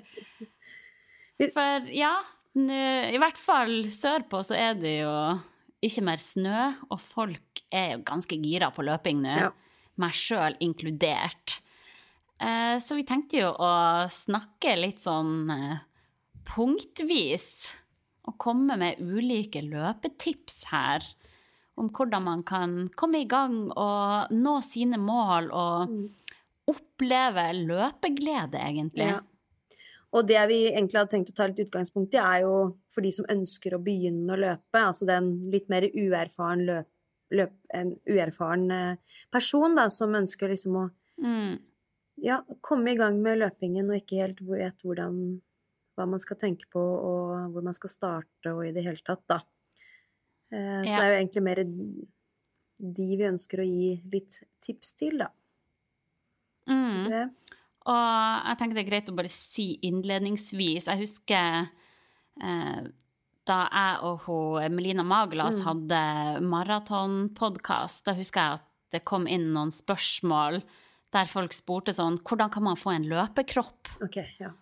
For ja, nå, i hvert fall sørpå så er det jo ikke mer snø, og folk er jo ganske gira på løping nå, Ja. meg selv inkludert. Eh, Så vi tenkte jo å snakke litt sånn eh, punktvis, og komme med ulike løpetips her, om hvordan man kan komme i gang og nå sine mål, og oppleve løpeglede egentlig. Ja. Og det vi egentlig hadde tenkt å ta litt utgangspunkt i, er jo for de som ønsker å begynne å løpe, altså den litt mer uerfaren, løp, løp, en uerfaren eh, person da, som ønsker liksom å Mm. ja, komme i gang med løpingen og ikke helt vet hvordan, hva man skal tenke på og hvor man skal starte og i det hele tatt da. Eh, så Ja. det er jo egentlig mer de vi ønsker å gi litt tips til da. Mm. Det. Og jeg tenker det er greit å bare si innledningsvis. Jeg husker eh, da jeg og hun, Melina Magelas Mm. hadde maratonpodcast, da husker jeg at det kom inn noen spørsmål der folk spurte sånn, hvordan kan man få en løpekropp? Ok, ja.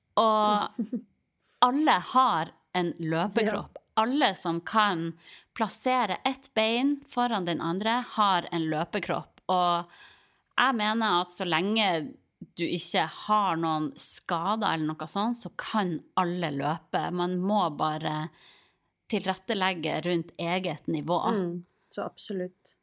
Og alle har en løpekropp. Alle som kan plassere ett bein foran den andre, har en løpekropp. Og jeg mener at så lenge du ikke har noen skader eller noe sånt, så kan alle løpe. Man må bare tilrettelegge rundt eget nivå. Mm, så absolutt.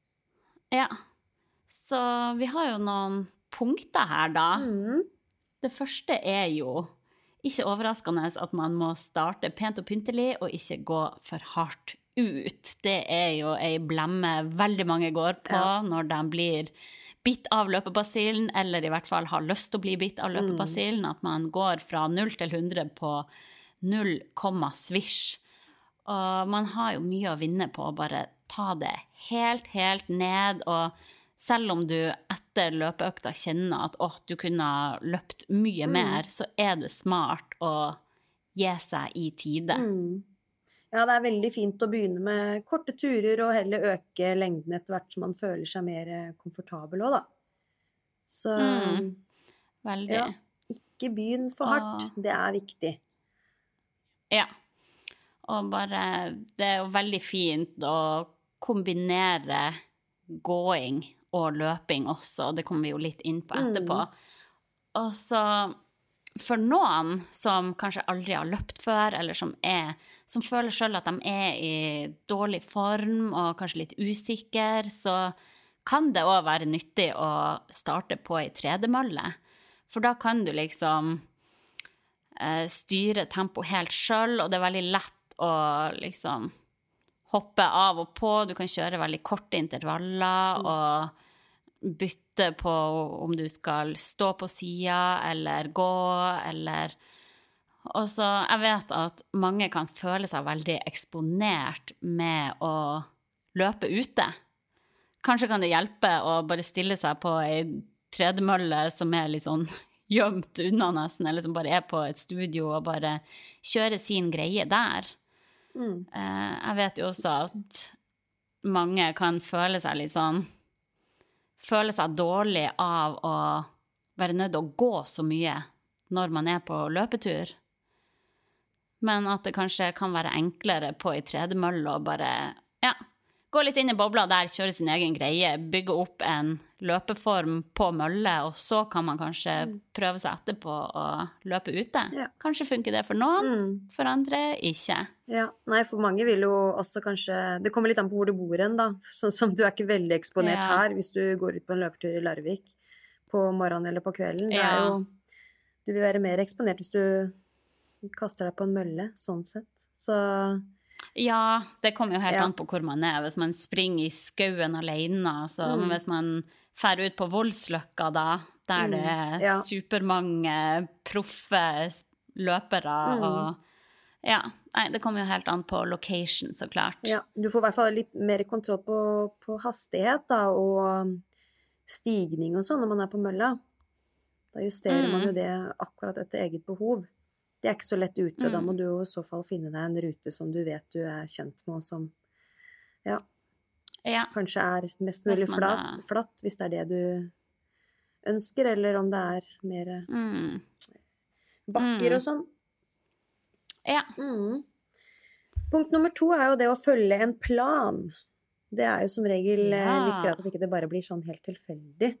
Ja. Så vi har jo noen punkter her da. Mm. Det første er jo ikke overraskende at man må starte pent og pyntelig og ikke gå for hardt ut. Det er jo ei blemme veldig mange går på Ja. når de blir bitt av løpebasillen, eller i hvert fall har lyst til å bli bitt av løpebasillen, at man går fra null til hundre på null komma svisj. Og man har jo mye å vinne på å bare ta det helt, helt ned, og selv om du etter løpeøkta kjenner at åh, du kunne ha løpt mye mer, så er det smart å gi seg i tide. Mm. Ja, det er veldig fint å begynne med korte turer og heller øke lengden etter hvert som man føler seg mer komfortabel også, da. Så Mm. Veldig. ja, ikke begynn for hardt. Det er viktig. Ja. Og bare, det er jo veldig fint å kombinere gåing og løping også, det kommer vi jo litt inn på etterpå. Og så for noen som kanskje aldri har løpt før, eller som, er, som føler selv at de er i dårlig form og kanskje litt usikker, så kan det også være nyttig å starte på ei tredemølle. For da kan du liksom eh, styre tempo helt selv, og det er veldig lett å liksom hoppe av og på. Du kan kjøre veldig korte intervaller og bytte på om du skal stå på sida eller gå, eller og så jeg vet at mange kan føle seg veldig eksponert med å løpe ute. Kanskje kan det hjelpe å bare stille seg på ei tredemølle som er litt sånn gjemt unna nesten, eller som bare er på et studio og bare kjøre sin greie der. Mm. Eh, jeg vet jo også at mange kan føle seg litt sånn føle seg dårlig av å være nødt til å gå så mye når man er på løpetur. Men at det kanskje kan være enklere på i tredemølle og bare, ja, gå litt inn i bobla der, kjøre sin egen greie, bygge opp en løpeform på mølle, og så kan man kanskje prøve seg etterpå å løpe ute. Ja. Kanskje funker det for noen, Mm. for andre ikke. Ja, nei, for mange vil jo også kanskje, det kommer litt an på hvor du bor hen da, sånn som du er ikke veldig eksponert Ja. her, hvis du går ut på en løpetur i Larvik. på morgenen eller på kvelden. Det Ja. er jo, du vil være mer eksponert hvis du kaster deg på en mølle, sånn sett. Så Ja, det kommer jo helt Ja. an på hvor man er. Hvis man springer i skauen alene, så Mm. men hvis man fer ut på Voldsløkka da, der det er ja. supermange proffe s- løpere, Mm. og ja, nei, det kommer jo helt an på location, så klart. ja, du får i hvert fall litt mer kontroll på, på hastighet da, og stigning og sånn når man er på mølla. Da justerer man jo det akkurat etter eget behov. Det er ikke så lett ute, da må du jo i så fall finne deg en rute som du vet du er kjent med, og som ja, Ja. kanskje er mest Hvis mulig man flat, er- flatt, hvis det er det du ønsker, eller om det er mer Mm. bakker Mm. og sånn. Ja. Mm. Punkt nummer to er jo det å følge en plan. Det er jo som regel eh, Ja. litt greit at ikke det bare blir sånn helt tilfeldig.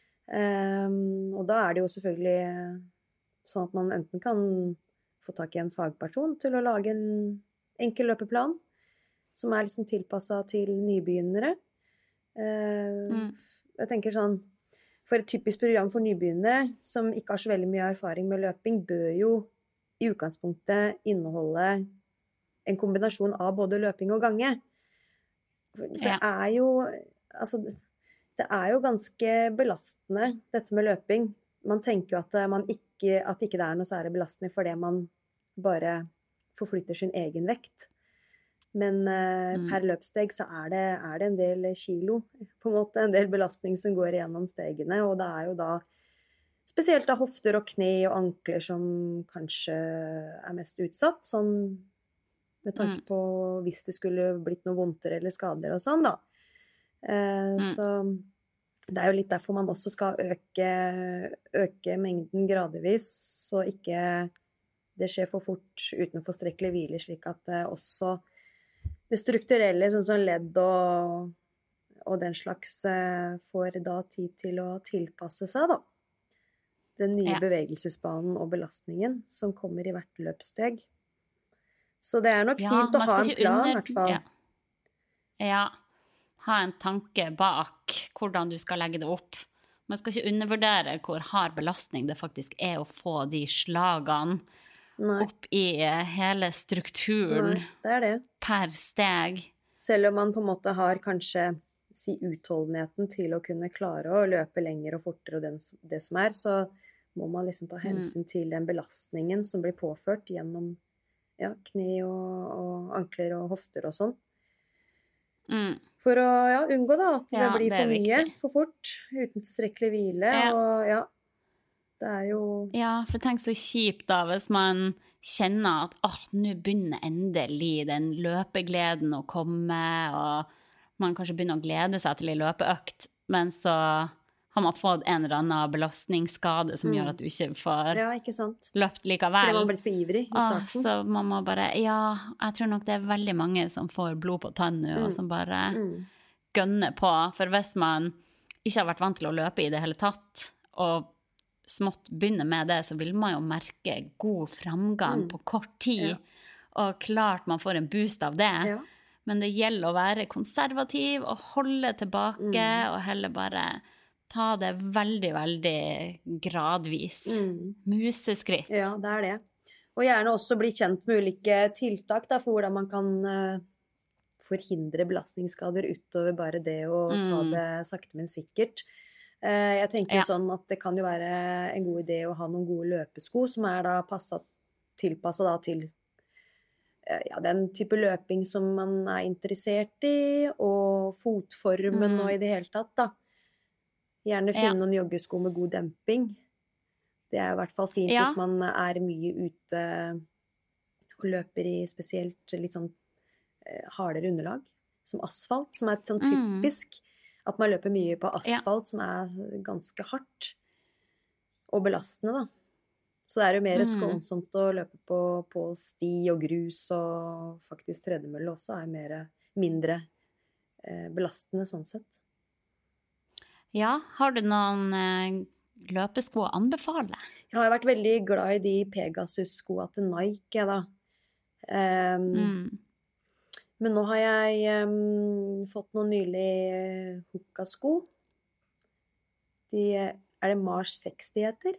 Ehm, og da er det jo selvfølgelig sånn at man enten kan få tak i en fagperson til å lage en enkel løpeplan, som er liksom tilpasset til nybegynnere. Eh, Mm. Jeg tenker sånn, for et typisk program for nybegynnere, som ikke har så veldig mye erfaring med løping, bør jo i utgangspunktet inneholde en kombinasjon av både løping og gange. For for Ja. det er jo, altså, det er jo ganske belastende, dette med løping. Man tenker jo at man ikke, at ikke det er noe særlig belastende fordi man bare forflytter sin egen vekt. Men eh, Mm. per løpssteg så er det, er det en del kilo, på en måte, en del belastning som går gjennom stegene, og det er jo da spesielt da hofter og kne og ankler som kanskje er mest utsatt, sånn med tanke Mm. på hvis det skulle blitt noe vondter eller skader og sånn da. Eh, Mm. Så det er jo litt derfor man også skal øke, øke mengden gradvis, så ikke det skjer for fort uten forstrekkelig hvile, slik at det også det strukturelle, sånn som ledd og, og den slags, eh, får da tid til å tilpasse seg da. Den nye Ja. bevegelsesbanen og belastningen som kommer i hvert løpssteg. Så det er nok Ja, fint å man ha skal en ikke plan, i under- hvert fall. Ja. Ja, ha en tanke bak hvordan du skal legge det opp. Man skal ikke undervurdere hvor hard belastning det faktisk er å få de slagene Nei, opp i eh, hele strukturen nei, det er det. per steg. Selv om man på en måte har kanskje si utholdenheten til å kunne klare å løpe lenger og fortere og den, det som er, så må man liksom ta hensyn til den belastningen som blir påført gjennom ja, kne og, og ankler og hofter og sånn. Mm. For å ja, unngå da at det Ja, blir det er for mye, viktig. for fort, uten tilstrekkelig hvile, Ja. og ja, det er jo Ja, for tenk så kjipt da, hvis man kjenner at åh, nå begynner endelig den løpegleden å komme, og man kanskje begynner å glede seg til en løpeøkt, men så har man fått en eller annen belastningsskade som Mm. gjør at du ikke får Ja, ikke sant? løpt Fordi likevel. man har blitt for ivrig i Ah, starten. så man må bare, ja, jeg tror nok det er veldig mange som får blod på tann nå, og Mm. som bare Mm. gønner på. For hvis man ikke har vært vant til å løpe i det hele tatt, og smått begynner med det, så vil man jo merke god framgang Mm. på kort tid. Ja. Og klart man får en boost av det. Ja. Men det gjelder å være konservativ og holde tilbake, Mm. og heller bare ta det veldig, veldig gradvis. Mm. Museskritt. Ja, det er det. Og gjerne også bli kjent med ulike tiltak da, for hvordan man kan eh, forhindre belastningsskader utover bare det å ta Mm. det sakte, men sikkert. Eh, jeg tenker jo Ja. sånn at det kan jo være en god idé å ha noen gode løpesko som er da passet, tilpasset da til eh, ja, den type løping som man er interessert i, og fotformen Mm. og i det hele tatt da. Gjerne finne Ja. noen joggesko med god demping. Det er i hvert fall fint Ja. hvis man er mye ute og løper i spesielt litt sånn eh, hardere underlag, som asfalt, som er sånn Mm. typisk at man løper mye på Ja. asfalt, som er ganske hardt og belastende da. Så det er jo mer Mm. skånsomt å løpe på, på sti og grus, og faktisk tredemølle også er mer, mindre eh, belastende sånn sett. Ja, har du noen eh, løpesko å anbefale? Jeg har vært veldig glad i de Pegasus-skoene til Nike, da. Um, Mm. Men nå har jeg um, fått noen nylig uh, Hoka-sko. De er er det Mars seksti heter?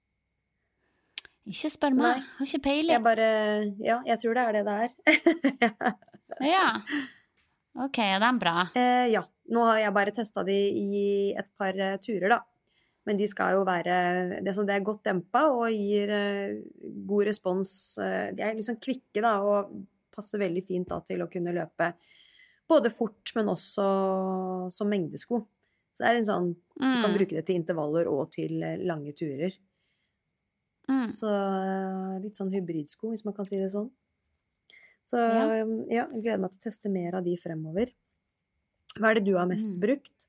Ikke spør meg, Nei. har ikke peiling. Jeg bare, ja, jeg tror det er det det er. Ja, ok, er den bra? Eh, ja, nå har jeg bare testet de i et par uh, turer da. Men de skal jo være, det, som det er godt dempet og gir uh, god respons. Uh, de er liksom kvikke da, og passer veldig fint da, til å kunne løpe både fort, men også som mengdesko. Så det er en sånn, mm. du kan bruke det til intervaller og til uh, lange turer. Mm. Så uh, litt sånn hybridsko, hvis man kan si det sånn. Så ja, um, ja jeg gleder meg til å teste mer av de fremover. Hva er det du har mest mm. brukt?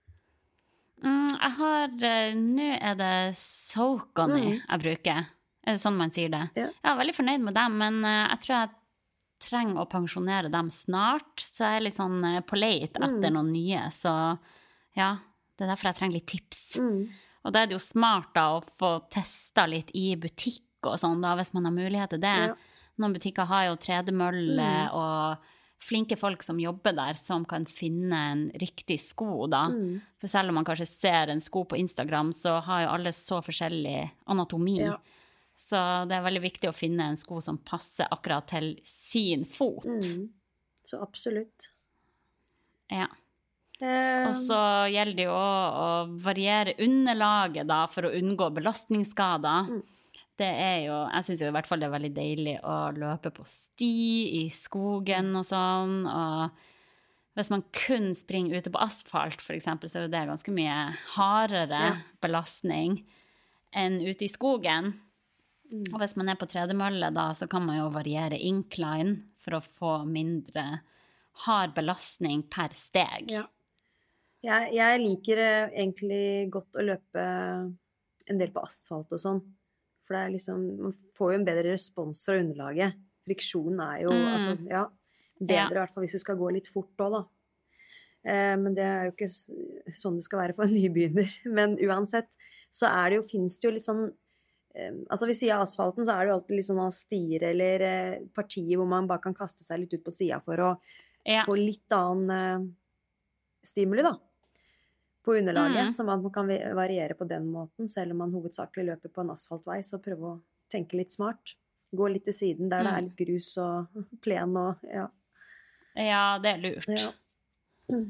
Mm, jeg har, uh, nå er det Saucony mm. jeg bruker. Er det sånn man sier det? Ja. Jeg er veldig fornøyd med dem, men uh, jeg tror jeg trenger å pensjonere dem snart, så jeg er litt sånn uh, på leit etter mm. noen nye, så ja, det er derfor jeg trenger litt tips. Mm. Og da er det jo smart da å få testet litt i butikk og sånn da, hvis man har mulighet til det. Ja. Noen butikker har jo tredemølle mm. og flinke folk som jobber der, som kan finne en riktig sko da. Mm. For selv om man kanskje ser en sko på Instagram, så har jo alle så forskjellig anatomi. Ja. Så det er veldig viktig å finne en sko som passer akkurat til sin fot. Mm. Så absolutt. Ja. Um. Og så gjelder det jo å variere underlaget da, for å unngå belastningsskader. Mm. Det er jo, jeg synes jo i hvert fall det er veldig deilig å løpe på sti i skogen og sånn, og hvis man kun springer ute på asfalt for eksempel, så er det ganske mye hardere ja. belastning enn ute i skogen. Mm. Og hvis man er på tredemølle da, så kan man jo variere incline for å få mindre hard belastning per steg. Ja. Jeg, jeg liker egentlig godt å løpe en del på asfalt og sånn. For det er liksom, man får jo en bedre respons fra underlaget. Friksjonen er jo, mm. altså, ja, bedre ja. I hvert fall hvis du skal gå litt fort også da. Eh, men det er jo ikke sånn det skal være for en nybegynner. Men uansett, så er det jo, finnes det jo litt sånn, eh, altså ved siden av asfalten så er det jo alltid litt sånn stier eller eh, partier hvor man bare kan kaste seg litt ut på siden for å ja. Få litt annen eh, stimuli da. På underlaget, mm. så man kan variere på den måten, selv om man hovedsakelig løper på en asfaltvei, så prøve å tenke litt smart. Gå litt til siden der mm. det er litt grus og plen og, ja. Ja, det er lurt. Ja. Mm.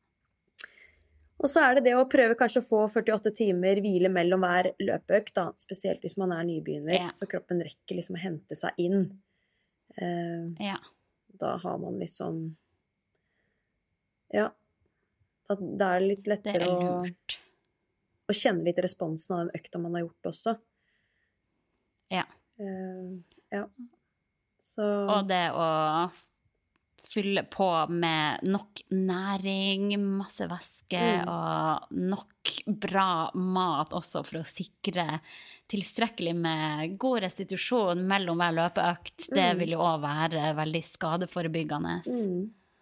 Og så er det det å prøve kanskje å få førtiåtte timer hvile mellom hver løpeøkt, da, spesielt hvis man er nybegynner, ja. Så kroppen rekker liksom å hente seg inn. Eh, ja. Da har man liksom, ja, at det er litt lettere det er å, å kjenne litt responsen av den økta man har gjort også. Ja. Uh, ja. Så. Og det å fylle på med nok næring, masse væske mm. og nok bra mat også for å sikre tilstrekkelig med god restitusjon mellom hver løpeøkt. Mm. Det vil jo også være veldig skadeforebyggende. Mm.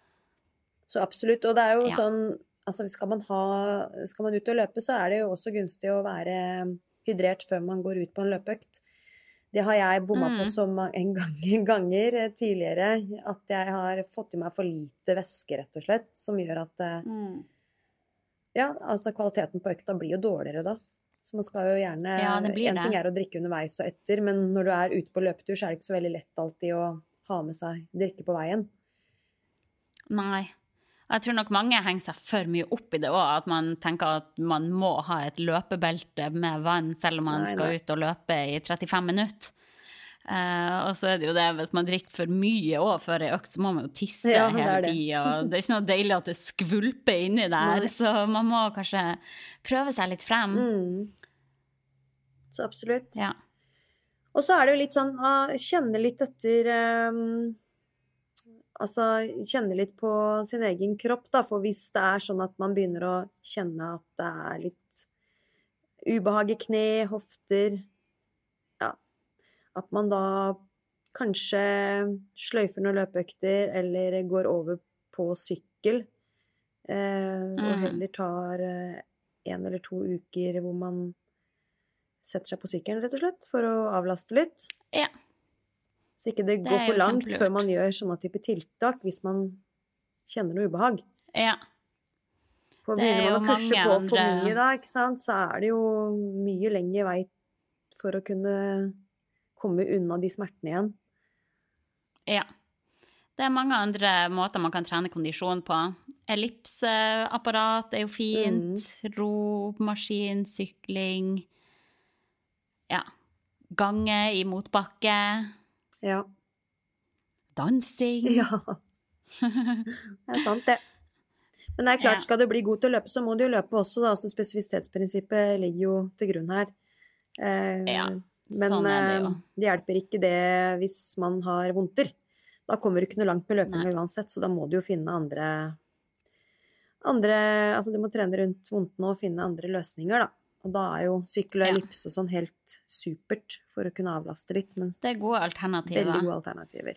Så absolutt, og det er jo ja. Sånn, altså skal man, ha, skal man ut og løpe, så er det jo også gunstig å være hydrert før man går ut på en løpeøkt. Det har jeg bommet mm. på så mange gang, ganger tidligere, at jeg har fått i meg for lite væske, rett og slett, som gjør at mm. ja, altså kvaliteten på økta blir jo dårligere da. Så man skal jo gjerne, ja, en det. ting er å drikke underveis og etter, men når du er ute på løpetur, så er det ikke så veldig lett alltid å ha med seg drikke på veien. Nei. Jeg tror nok mange henger seg for mye opp i det også, at man tenker at man må ha et løpebelte med vann, selv om man nei, skal nei. Ut og løpe i trettifem minutter. Uh, og så er det jo det, hvis man drikker for mye også før en økt, så må man jo tisse ja, hele tiden. Det er ikke noe deilig at det skvulper inni der, nei. Så man må kanskje prøve seg litt frem. Mm. Så absolutt. Ja. Og så er det jo litt sånn, å kjenne litt etter... Um altså kjenne litt på sin egen kropp da, for hvis det er sånn at man begynner å kjenne at det er litt ubehag i kne, hofter, ja, at man da kanskje sløyfer noen løpeøkter eller går over på sykkel, eh, mm. og heller tar en eller to uker hvor man setter seg på sykkelen rett og slett, for å avlaste litt. Ja. Så ikke det, det går for langt før man gjør sånne type tiltak hvis man kjenner noe ubehag. Ja. For Det er begynner jo man å pushe mange på for andre- mye da, ikke sant, så er det jo mye lengre vei for å kunne komme unna de smertene igjen. Ja. Det er mange andre måter man kan trene kondisjon på. Ellipseapparat er jo fint. Mm. Romaskin, sykling. Ja. Gange i motbakke. Ja. Dansing. Ja. Det er sant det. Men det er klart, Ja. skal du bli god til å løpe, så må du jo løpe også da, så spesifisitetsprinsippet ligger jo til grunn her. Eh, Ja, men sånn er det jo. eh, det hjelper ikke det hvis man har vondter. Da kommer du ikke noe langt med løping Nei. uansett, så da må du jo finne andre, andre, altså du må trene rundt vondtene og finne andre løsninger da. Og da er jo sykkel og Ja. ellipse og sånn helt supert for å kunne avlaste litt, men Det er gode alternativer. veldig gode alternativer.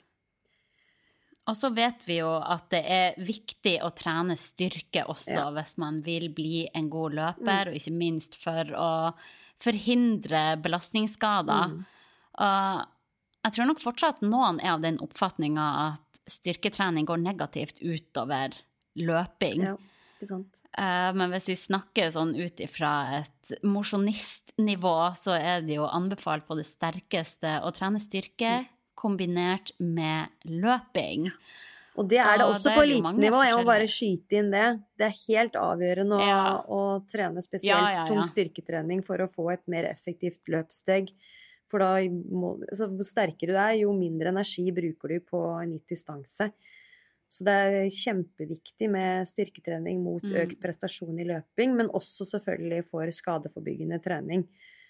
Og så vet vi jo at det er viktig å trene styrke også Ja. hvis man vil bli en god løper, og ikke minst for å forhindre belastningsskader. Mm. Og jeg tror nok fortsatt noen er av den oppfatninga at styrketrening går negativt utover løping. Ja, ikke sant? Eh, Men hvis vi snakker sånn ut ifra et mosjonistnivå, så er det jo anbefalt på det sterkeste å trene styrke kombinert med løping. Og det er det Og også det er på jo mange elitenivå, jeg må forskjellige- bare skyte inn det. Det er helt avgjørende å, Ja. å trene spesielt Ja, ja, ja. tung styrketrening for å få et mer effektivt løpssteg. For da må, altså, hvor sterkere du er, jo mindre energi bruker du på en gitt distanse. Så det er kjempeviktig med styrketrening mot Mm. økt prestasjon i løping, men også selvfølgelig for skadeforbyggende trening.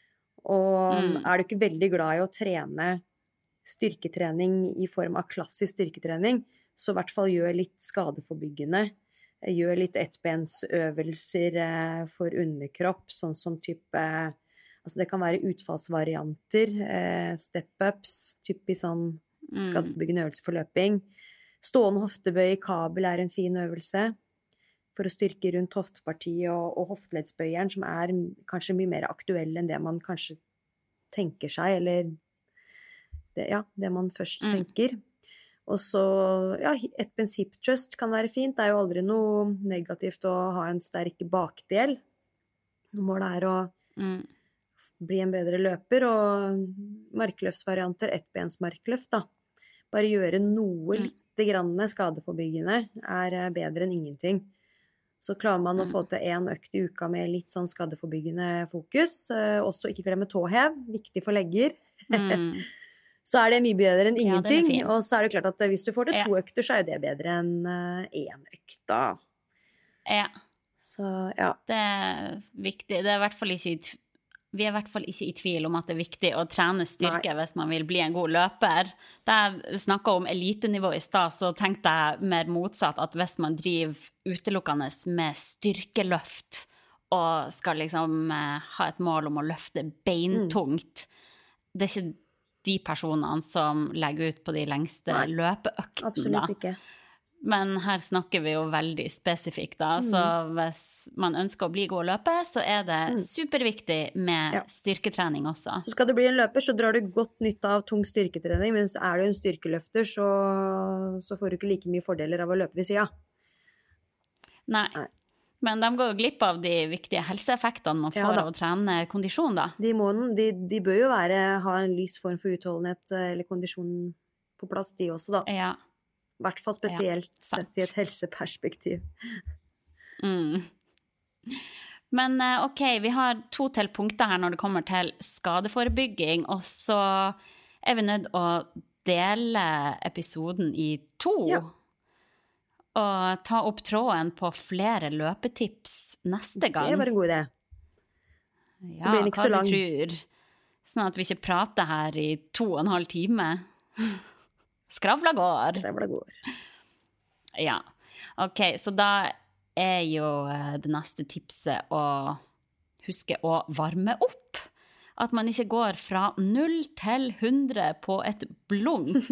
Og Mm. er du ikke veldig glad i å trene styrketrening i form av klassisk styrketrening, så i hvert fall gjør litt skadeforbyggende. Gjør litt ettbensøvelser eh, for underkropp, sånn som type, altså det kan være utfallsvarianter, eh, step-ups, typisk sånn Mm. skadeforbyggende øvelse for løping. Stående hoftebøy i kabel er en fin øvelse for å styrke rundt hoftepartiet og, og hofteleddsbøyeren, som er kanskje mye mer aktuell enn det man kanskje tenker seg, eller det, ja, det man først Mm. tenker. Og så, ja, ettbens hip thrust kan være fint. Det er jo aldri noe negativt å ha en sterk bakdel. Målet er å Mm. bli en bedre løper, og markløftsvarianter, ettbensmarkløft da. Bare gjøre noe Mm. litt grann skadeforbyggende er eh, bedre enn ingenting. Så klarer man å Mm. få til en økt i uka med litt sånn skadeforbyggende fokus. Eh, også ikke glemme tåhev, viktig for legger. Mm. Så er det mye bedre enn Ja, den er ingenting. fin. Og så er det klart at hvis du får til Ja. to økter, så er jo det bedre enn én økt da. Ja. Så ja. Det er viktig. Det er i hvert fall ikke i tv- Vi er i hvert fall ikke i tvil om at det er viktig å trene styrke Nei. hvis man vil bli en god løper. Da jeg snakket om elitenivå i stad, så tenkte jeg mer motsatt, at hvis man driver utelukkende med styrkeløft og skal liksom eh, ha et mål om å løfte beintungt, det er ikke de personene som legger ut på de lengste Nei, løpeøktene. Absolutt ikke. Men her snakker vi jo veldig spesifikt da, så hvis man ønsker å bli god å løpe, så er det superviktig med Ja. styrketrening også. Så skal du bli en løper, så drar du godt nytte av tung styrketrening, mens er du en styrkeløfter, så, så får du ikke like mye fordeler av å løpe ved siden. Nei. Nei. Men de går jo glipp av de viktige helseeffektene man Ja får da. av å trene kondisjon da. De, må, de, de bør jo være, ha en viss form for utholdenhet eh, eller kondisjon på plass, de også da. Ja. I hvert fall spesielt sant. sett i et helseperspektiv. Mm. Men eh, ok, vi har to til punkter her når det kommer til skadeforebygging, og så er vi nødt å dele episoden i to. Ja. Og ta opp tråden på flere løpetips neste gang. Det var en god idé. Ja, blir den ikke hva så du lang. tror. Sånn at vi ikke prater her i to og en halv time. Skravla går. Skravla går. Ja. Ok, så da er jo eh, det neste tipset å huske å varme opp. At man ikke går fra null til hundre på et blunk.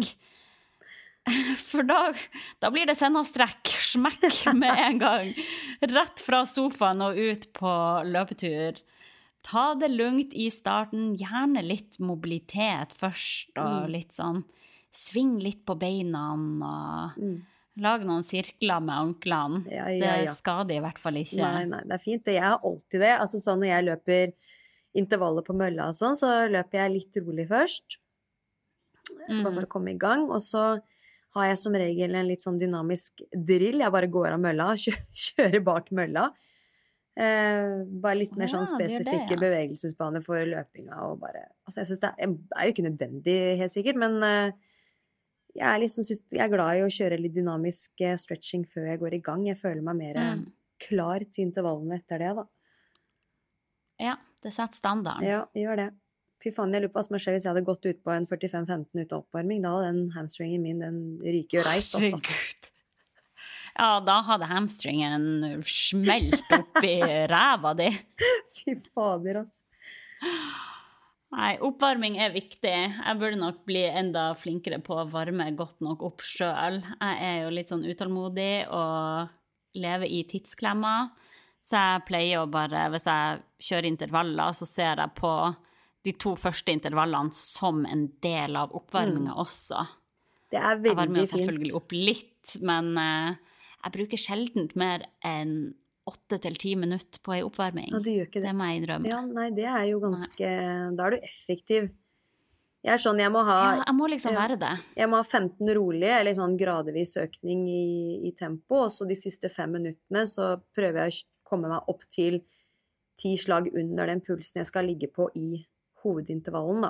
For da, da blir det sennastrekk, smekk med en gang. Rett fra sofaen og ut på løpetur. Ta det lugnt i starten, gjerne litt mobilitet først, og litt sånn, sving litt på beina, og Mm. Lag noen sirkler med anklene. Ja, ja, ja. Det skader i hvert fall ikke. Nei, nei, det er fint. Jeg har alltid det. Altså sånn når jeg løper intervaller på mølla og sånn, så løper jeg litt rolig først. Mm. Bare for å komme i gang. Og så har jeg som regel en litt sånn dynamisk drill. Jeg bare går av mølla, kjører bak mølla. Eh, bare litt mer sånn ja, spesifikke det, ja. bevegelsesbaner for løpinga. Og bare, altså jeg synes det er, er jo ikke nødvendig helt sikkert, men eh, jeg er, liksom, synes, jeg er glad i å kjøre litt dynamisk stretching før jeg går i gang. Jeg føler meg mer mm. klar til intervallene etter det, da. Ja, det setter standarden. Ja, det gjør det. Fy faen, jeg lurer på hva som skjer hvis jeg hadde gått ut på en førtifem femten uten oppvarming. Da hadde den hamstringen min, den ryker jo reist, altså. Herregud. Ja, da hadde hamstringen smelt opp i ræva di. Fy fader, altså. Nei, oppvarming er viktig. Jeg burde nok bli enda flinkere på å varme godt nok opp selv. Jeg er jo litt sånn utålmodig og lever i tidsklemmer. Så jeg pleier å bare, hvis jeg kjører intervaller, så ser jeg på de to første intervallene som en del av oppvarmingen mm. også. Det er veldig fint. Jeg varmer selvfølgelig opp litt, men uh, jeg bruker sjeldent mer enn åtte til ti minutter på en oppvarming. Ja, du gjør ikke det. Det må jeg drømme. Ja, nei, det er jo ganske... Nei. Da er du effektiv. Jeg er sånn, jeg må ha... Ja, jeg må liksom være det. Jeg må ha femten rolig, eller sånn gradvis økning i, i tempo, og så de siste fem minuttene så prøver jeg å komme meg opp til ti slag under den pulsen jeg skal ligge på i hovedintervallen, da.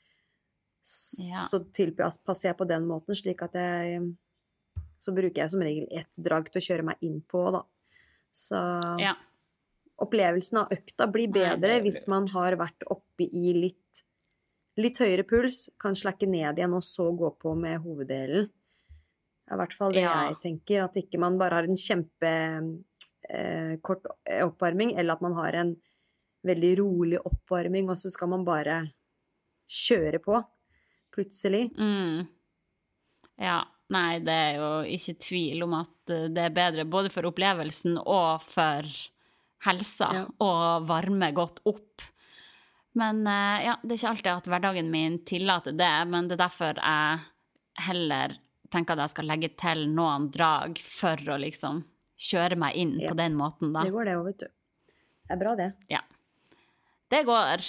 S- ja. Så tilpasser jeg på den måten, slik at jeg... Så bruker jeg som regel ett drag til å kjøre meg inn på, da. Så ja. Opplevelsen av økta blir bedre Nei, hvis man har vært oppe i litt, litt høyere puls, kan slakke ned igjen og så gå på med hoveddelen. I hvert fall det ja. jeg tenker, at ikke man bare har en kjempe eh, kort oppvarming, eller at man har en veldig rolig oppvarming, og så skal man bare kjøre på, plutselig. Mm. Ja, nei, det er jo ikke tvil om at det er bedre både for opplevelsen og for helsa ja. Å varme godt opp. Men ja, det er ikke alltid at hverdagen min tillater det, men det er derfor jeg heller tenker at jeg skal legge til noen drag for å liksom kjøre meg inn ja. På den måten da. Det går det også, vet du. Det er bra det. Ja, det går.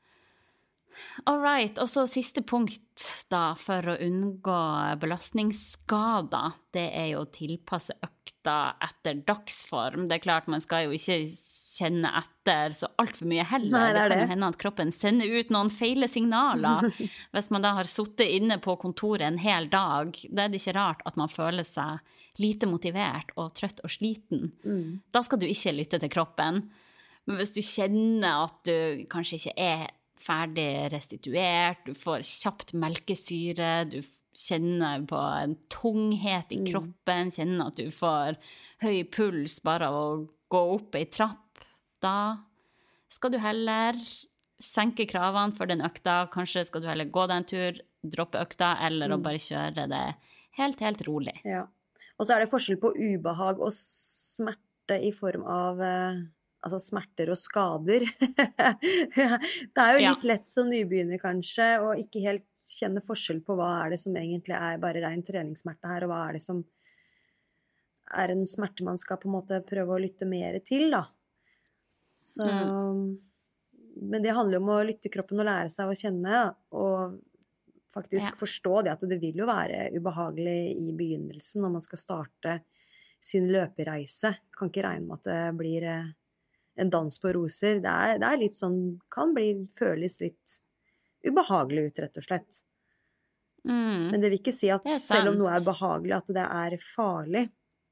All right, og så siste punkt da, for å unngå belastningsskader, det er jo å tilpasse økta etter dagsform. Det er klart, man skal jo ikke kjenne etter så alt for mye heller. Nei, det, det kan det. jo hende at kroppen sender ut noen feile signaler. Hvis man da har suttet inne på kontoret en hel dag, da er det ikke rart at man føler seg lite motivert og trøtt og sliten. Mm. Da skal du ikke lytte til kroppen. Men hvis du kjenner at du kanskje ikke er ferdig restituert, du får kjapt melkesyre, du kjenner på en tunghet i kroppen, kjenner at du får høy puls bare av å gå opp i trapp, da skal du heller senke kravene for den økta, kanskje skal du heller gå deg en tur, droppe økta, eller mm. å bare kjøre det helt, helt rolig. Ja, og så er det forskjell på ubehag og smerte i form av... altså smerter og skader. Det er jo litt ja. Lett som nybegynner kanskje, og ikke helt kjenne forskjell på hva er det som egentlig er bare ren treningssmerte her, og hva er det som er en smerte man skal på en måte prøve å lytte mer til, da. Så, mm. Men det handler jo om å lytte kroppen og lære seg å kjenne, og faktisk ja. Forstå det at det vil jo være ubehagelig i begynnelsen når man skal starte sin løpereise. Kan ikke regne med at det blir... en dans på roser, det er, det er litt sånn, kan bli, føles litt ubehagelig ut, rett og slett. Mm. Men det vil ikke si at selv om noe er behagelig, at det er farlig.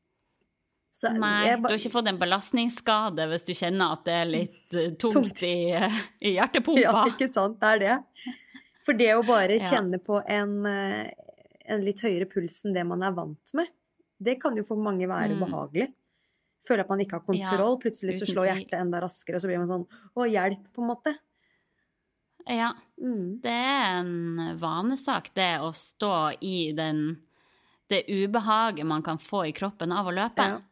Så Nei, jeg ba- du har ikke fått en belastningsskade hvis du kjenner at det er litt uh, tungt, tungt. I, uh, i hjertepumpa. Ja, ikke sant, det er det. For det å bare ja. Kjenne på en, en litt høyere puls enn det man er vant med, det kan jo for mange være mm. ubehagelig. Føler at man ikke har kontroll, ja, plutselig så slår hjertet enda raskere, og så blir man sånn, å, hjelp på en måte. Ja, mm. det er en vanesak det å stå i den, det ubehaget man kan få i kroppen av å løpe. Ja.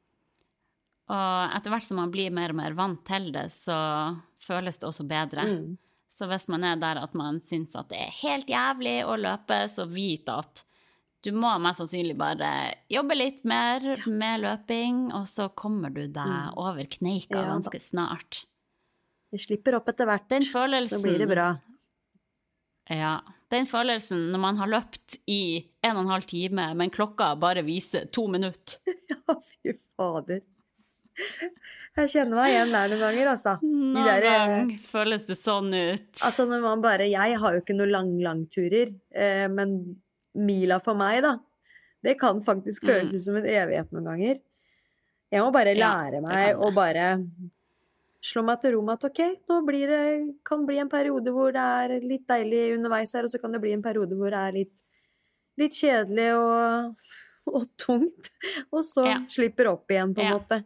Og etter hvert som man blir mer og mer vant til det, så føles det også bedre. Mm. Så hvis man er der at man synes at det er helt jævlig å løpe, så vit at Du må mest sannsynlig bare jobbe litt mer med løping, og så kommer du deg over kneika ja, ganske snart. Vi slipper opp etter hvert, den følelsen, så blir det bra. Ja, den følelsen når man har løpt i en og en halv time, men klokka bare viser to minutter. Ja, fy fader. Jeg kjenner meg igjen der noen ganger, altså. Noen der, gang føles det sånn ut. Altså når man bare, jeg har jo ikke noen lang, lang turer, eh, men mila for meg da, det kan faktisk føles ut som en evighet noen ganger. Jeg må bare lære meg å bare slå meg til ro med at ok, nå blir det, kan bli en periode hvor det er litt deilig underveis her, og så kan det bli en periode hvor det er litt, litt kjedelig og, og tungt, og så ja. Slipper opp igjen på en ja. Måte.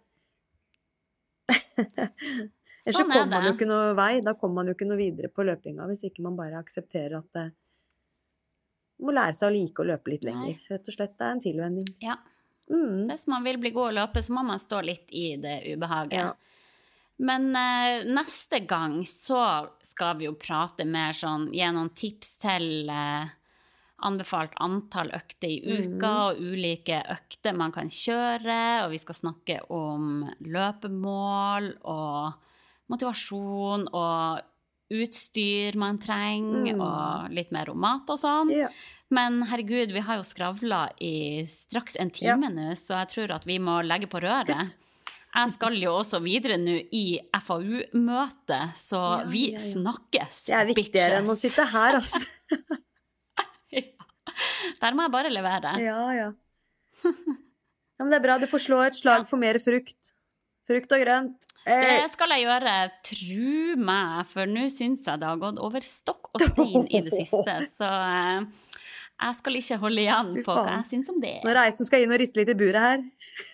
Ellers sånn så kommer man jo ikke noe vei, da kommer man jo ikke noe videre på løpinga, hvis ikke man bare aksepterer at det må lære seg å like å løpe litt lenger. Nei. Rett og slett, det er en tilvenning. Ja. Mm. Hvis man vil bli god å løpe, så må man stå litt i det ubehaget. Ja. Men eh, neste gang så skal vi jo prate mer sånn, gi noen tips til eh, anbefalt antall økter i uka, mm. og ulike økter man kan kjøre, og vi skal snakke om løpemål, og motivasjon, og utstyr man trenger, mm. og litt mer om mat og sånn. Ja. Men herregud, vi har jo skravlet i straks en time ja. Nå, så jeg tror at vi må legge på røret. Good. Jeg skal jo også videre nå i F A U-møte, så ja, vi ja, ja. Snakkes, det er viktigere enn å sitte her, altså. Ja. Der må jeg bare levere. Ja, ja. Ja, men det er bra, du får slå et slag ja. For mer frukt. Frukt og grønt. Hey. Det skal jeg gjøre, tro meg, for nå synes jeg det har gått over stokk og stein i det siste, så eh, jeg skal ikke holde igjen på hva jeg synes om det. Nå Reisen skal inn og riste litt i buret her.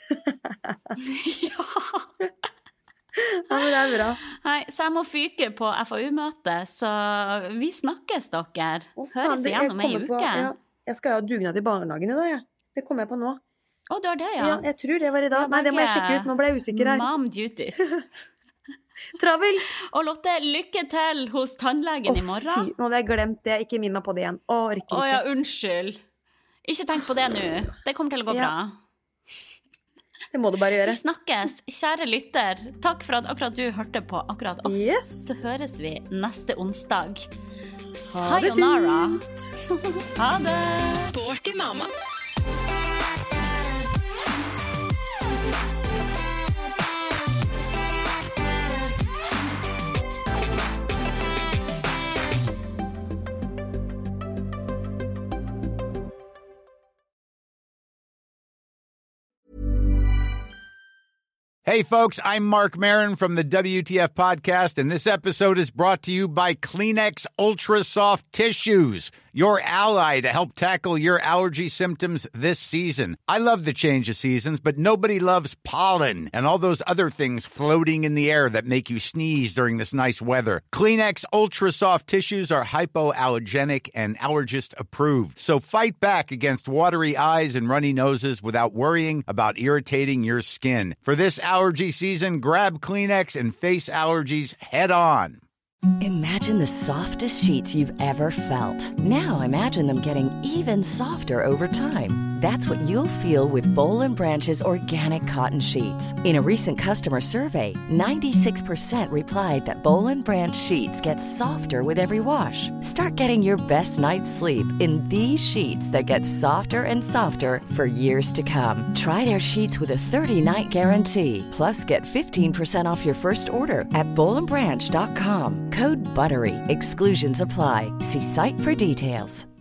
Ja. Ja, men det er bra. Nei, så jeg må fyke på F A U-møte, så vi snakkes dere. Å, faen, høres det gjennom en uke. På, ja. Jeg skal jo ha dugnad i barnehagen i dag, ja. Det kommer jeg på nå. Å, du har det, ja? Ja, jeg tror det var i dag. Nei, det må jeg sjekke ut. Nå ble jeg usikker her. Mom duties. Travelt. Og Lotte, lykke til hos tannlegen oh, i morgen. Fy, nå hadde jeg glemt det. Ikke minn meg på det igjen. Å, orker ikke. Å ja, unnskyld. Ikke tenk på det nå. Det kommer til å gå ja. Bra. Det må du bare gjøre. Vi snakkes, kjære lytter. Takk for at akkurat du hørte på akkurat oss. Yes. Så høres vi neste onsdag. Ha det fint. Ha det. Sporty mamma. Hey, folks, I'm Mark Maron from the W T F Podcast, and this episode is brought to you by Kleenex Ultra Soft Tissues, your ally to help tackle your allergy symptoms this season. I love the change of seasons, but nobody loves pollen and all those other things floating in the air that make you sneeze during this nice weather. Kleenex Ultra Soft Tissues are hypoallergenic and allergist approved, so fight back against watery eyes and runny noses without worrying about irritating your skin. For this allergy season, grab Kleenex and face allergies head on. Imagine the softest sheets you've ever felt. Now imagine them getting even softer over time. That's what you'll feel with Boll and Branch's organic cotton sheets. In a recent customer survey, ninety-six percent replied that Boll and Branch sheets get softer with every wash. Start getting your best night's sleep in these sheets that get softer and softer for years to come. Try their sheets with a thirty-night guarantee. Plus, get fifteen percent off your first order at boll and branch dot com. Code BUTTERY. Exclusions apply. See site for details.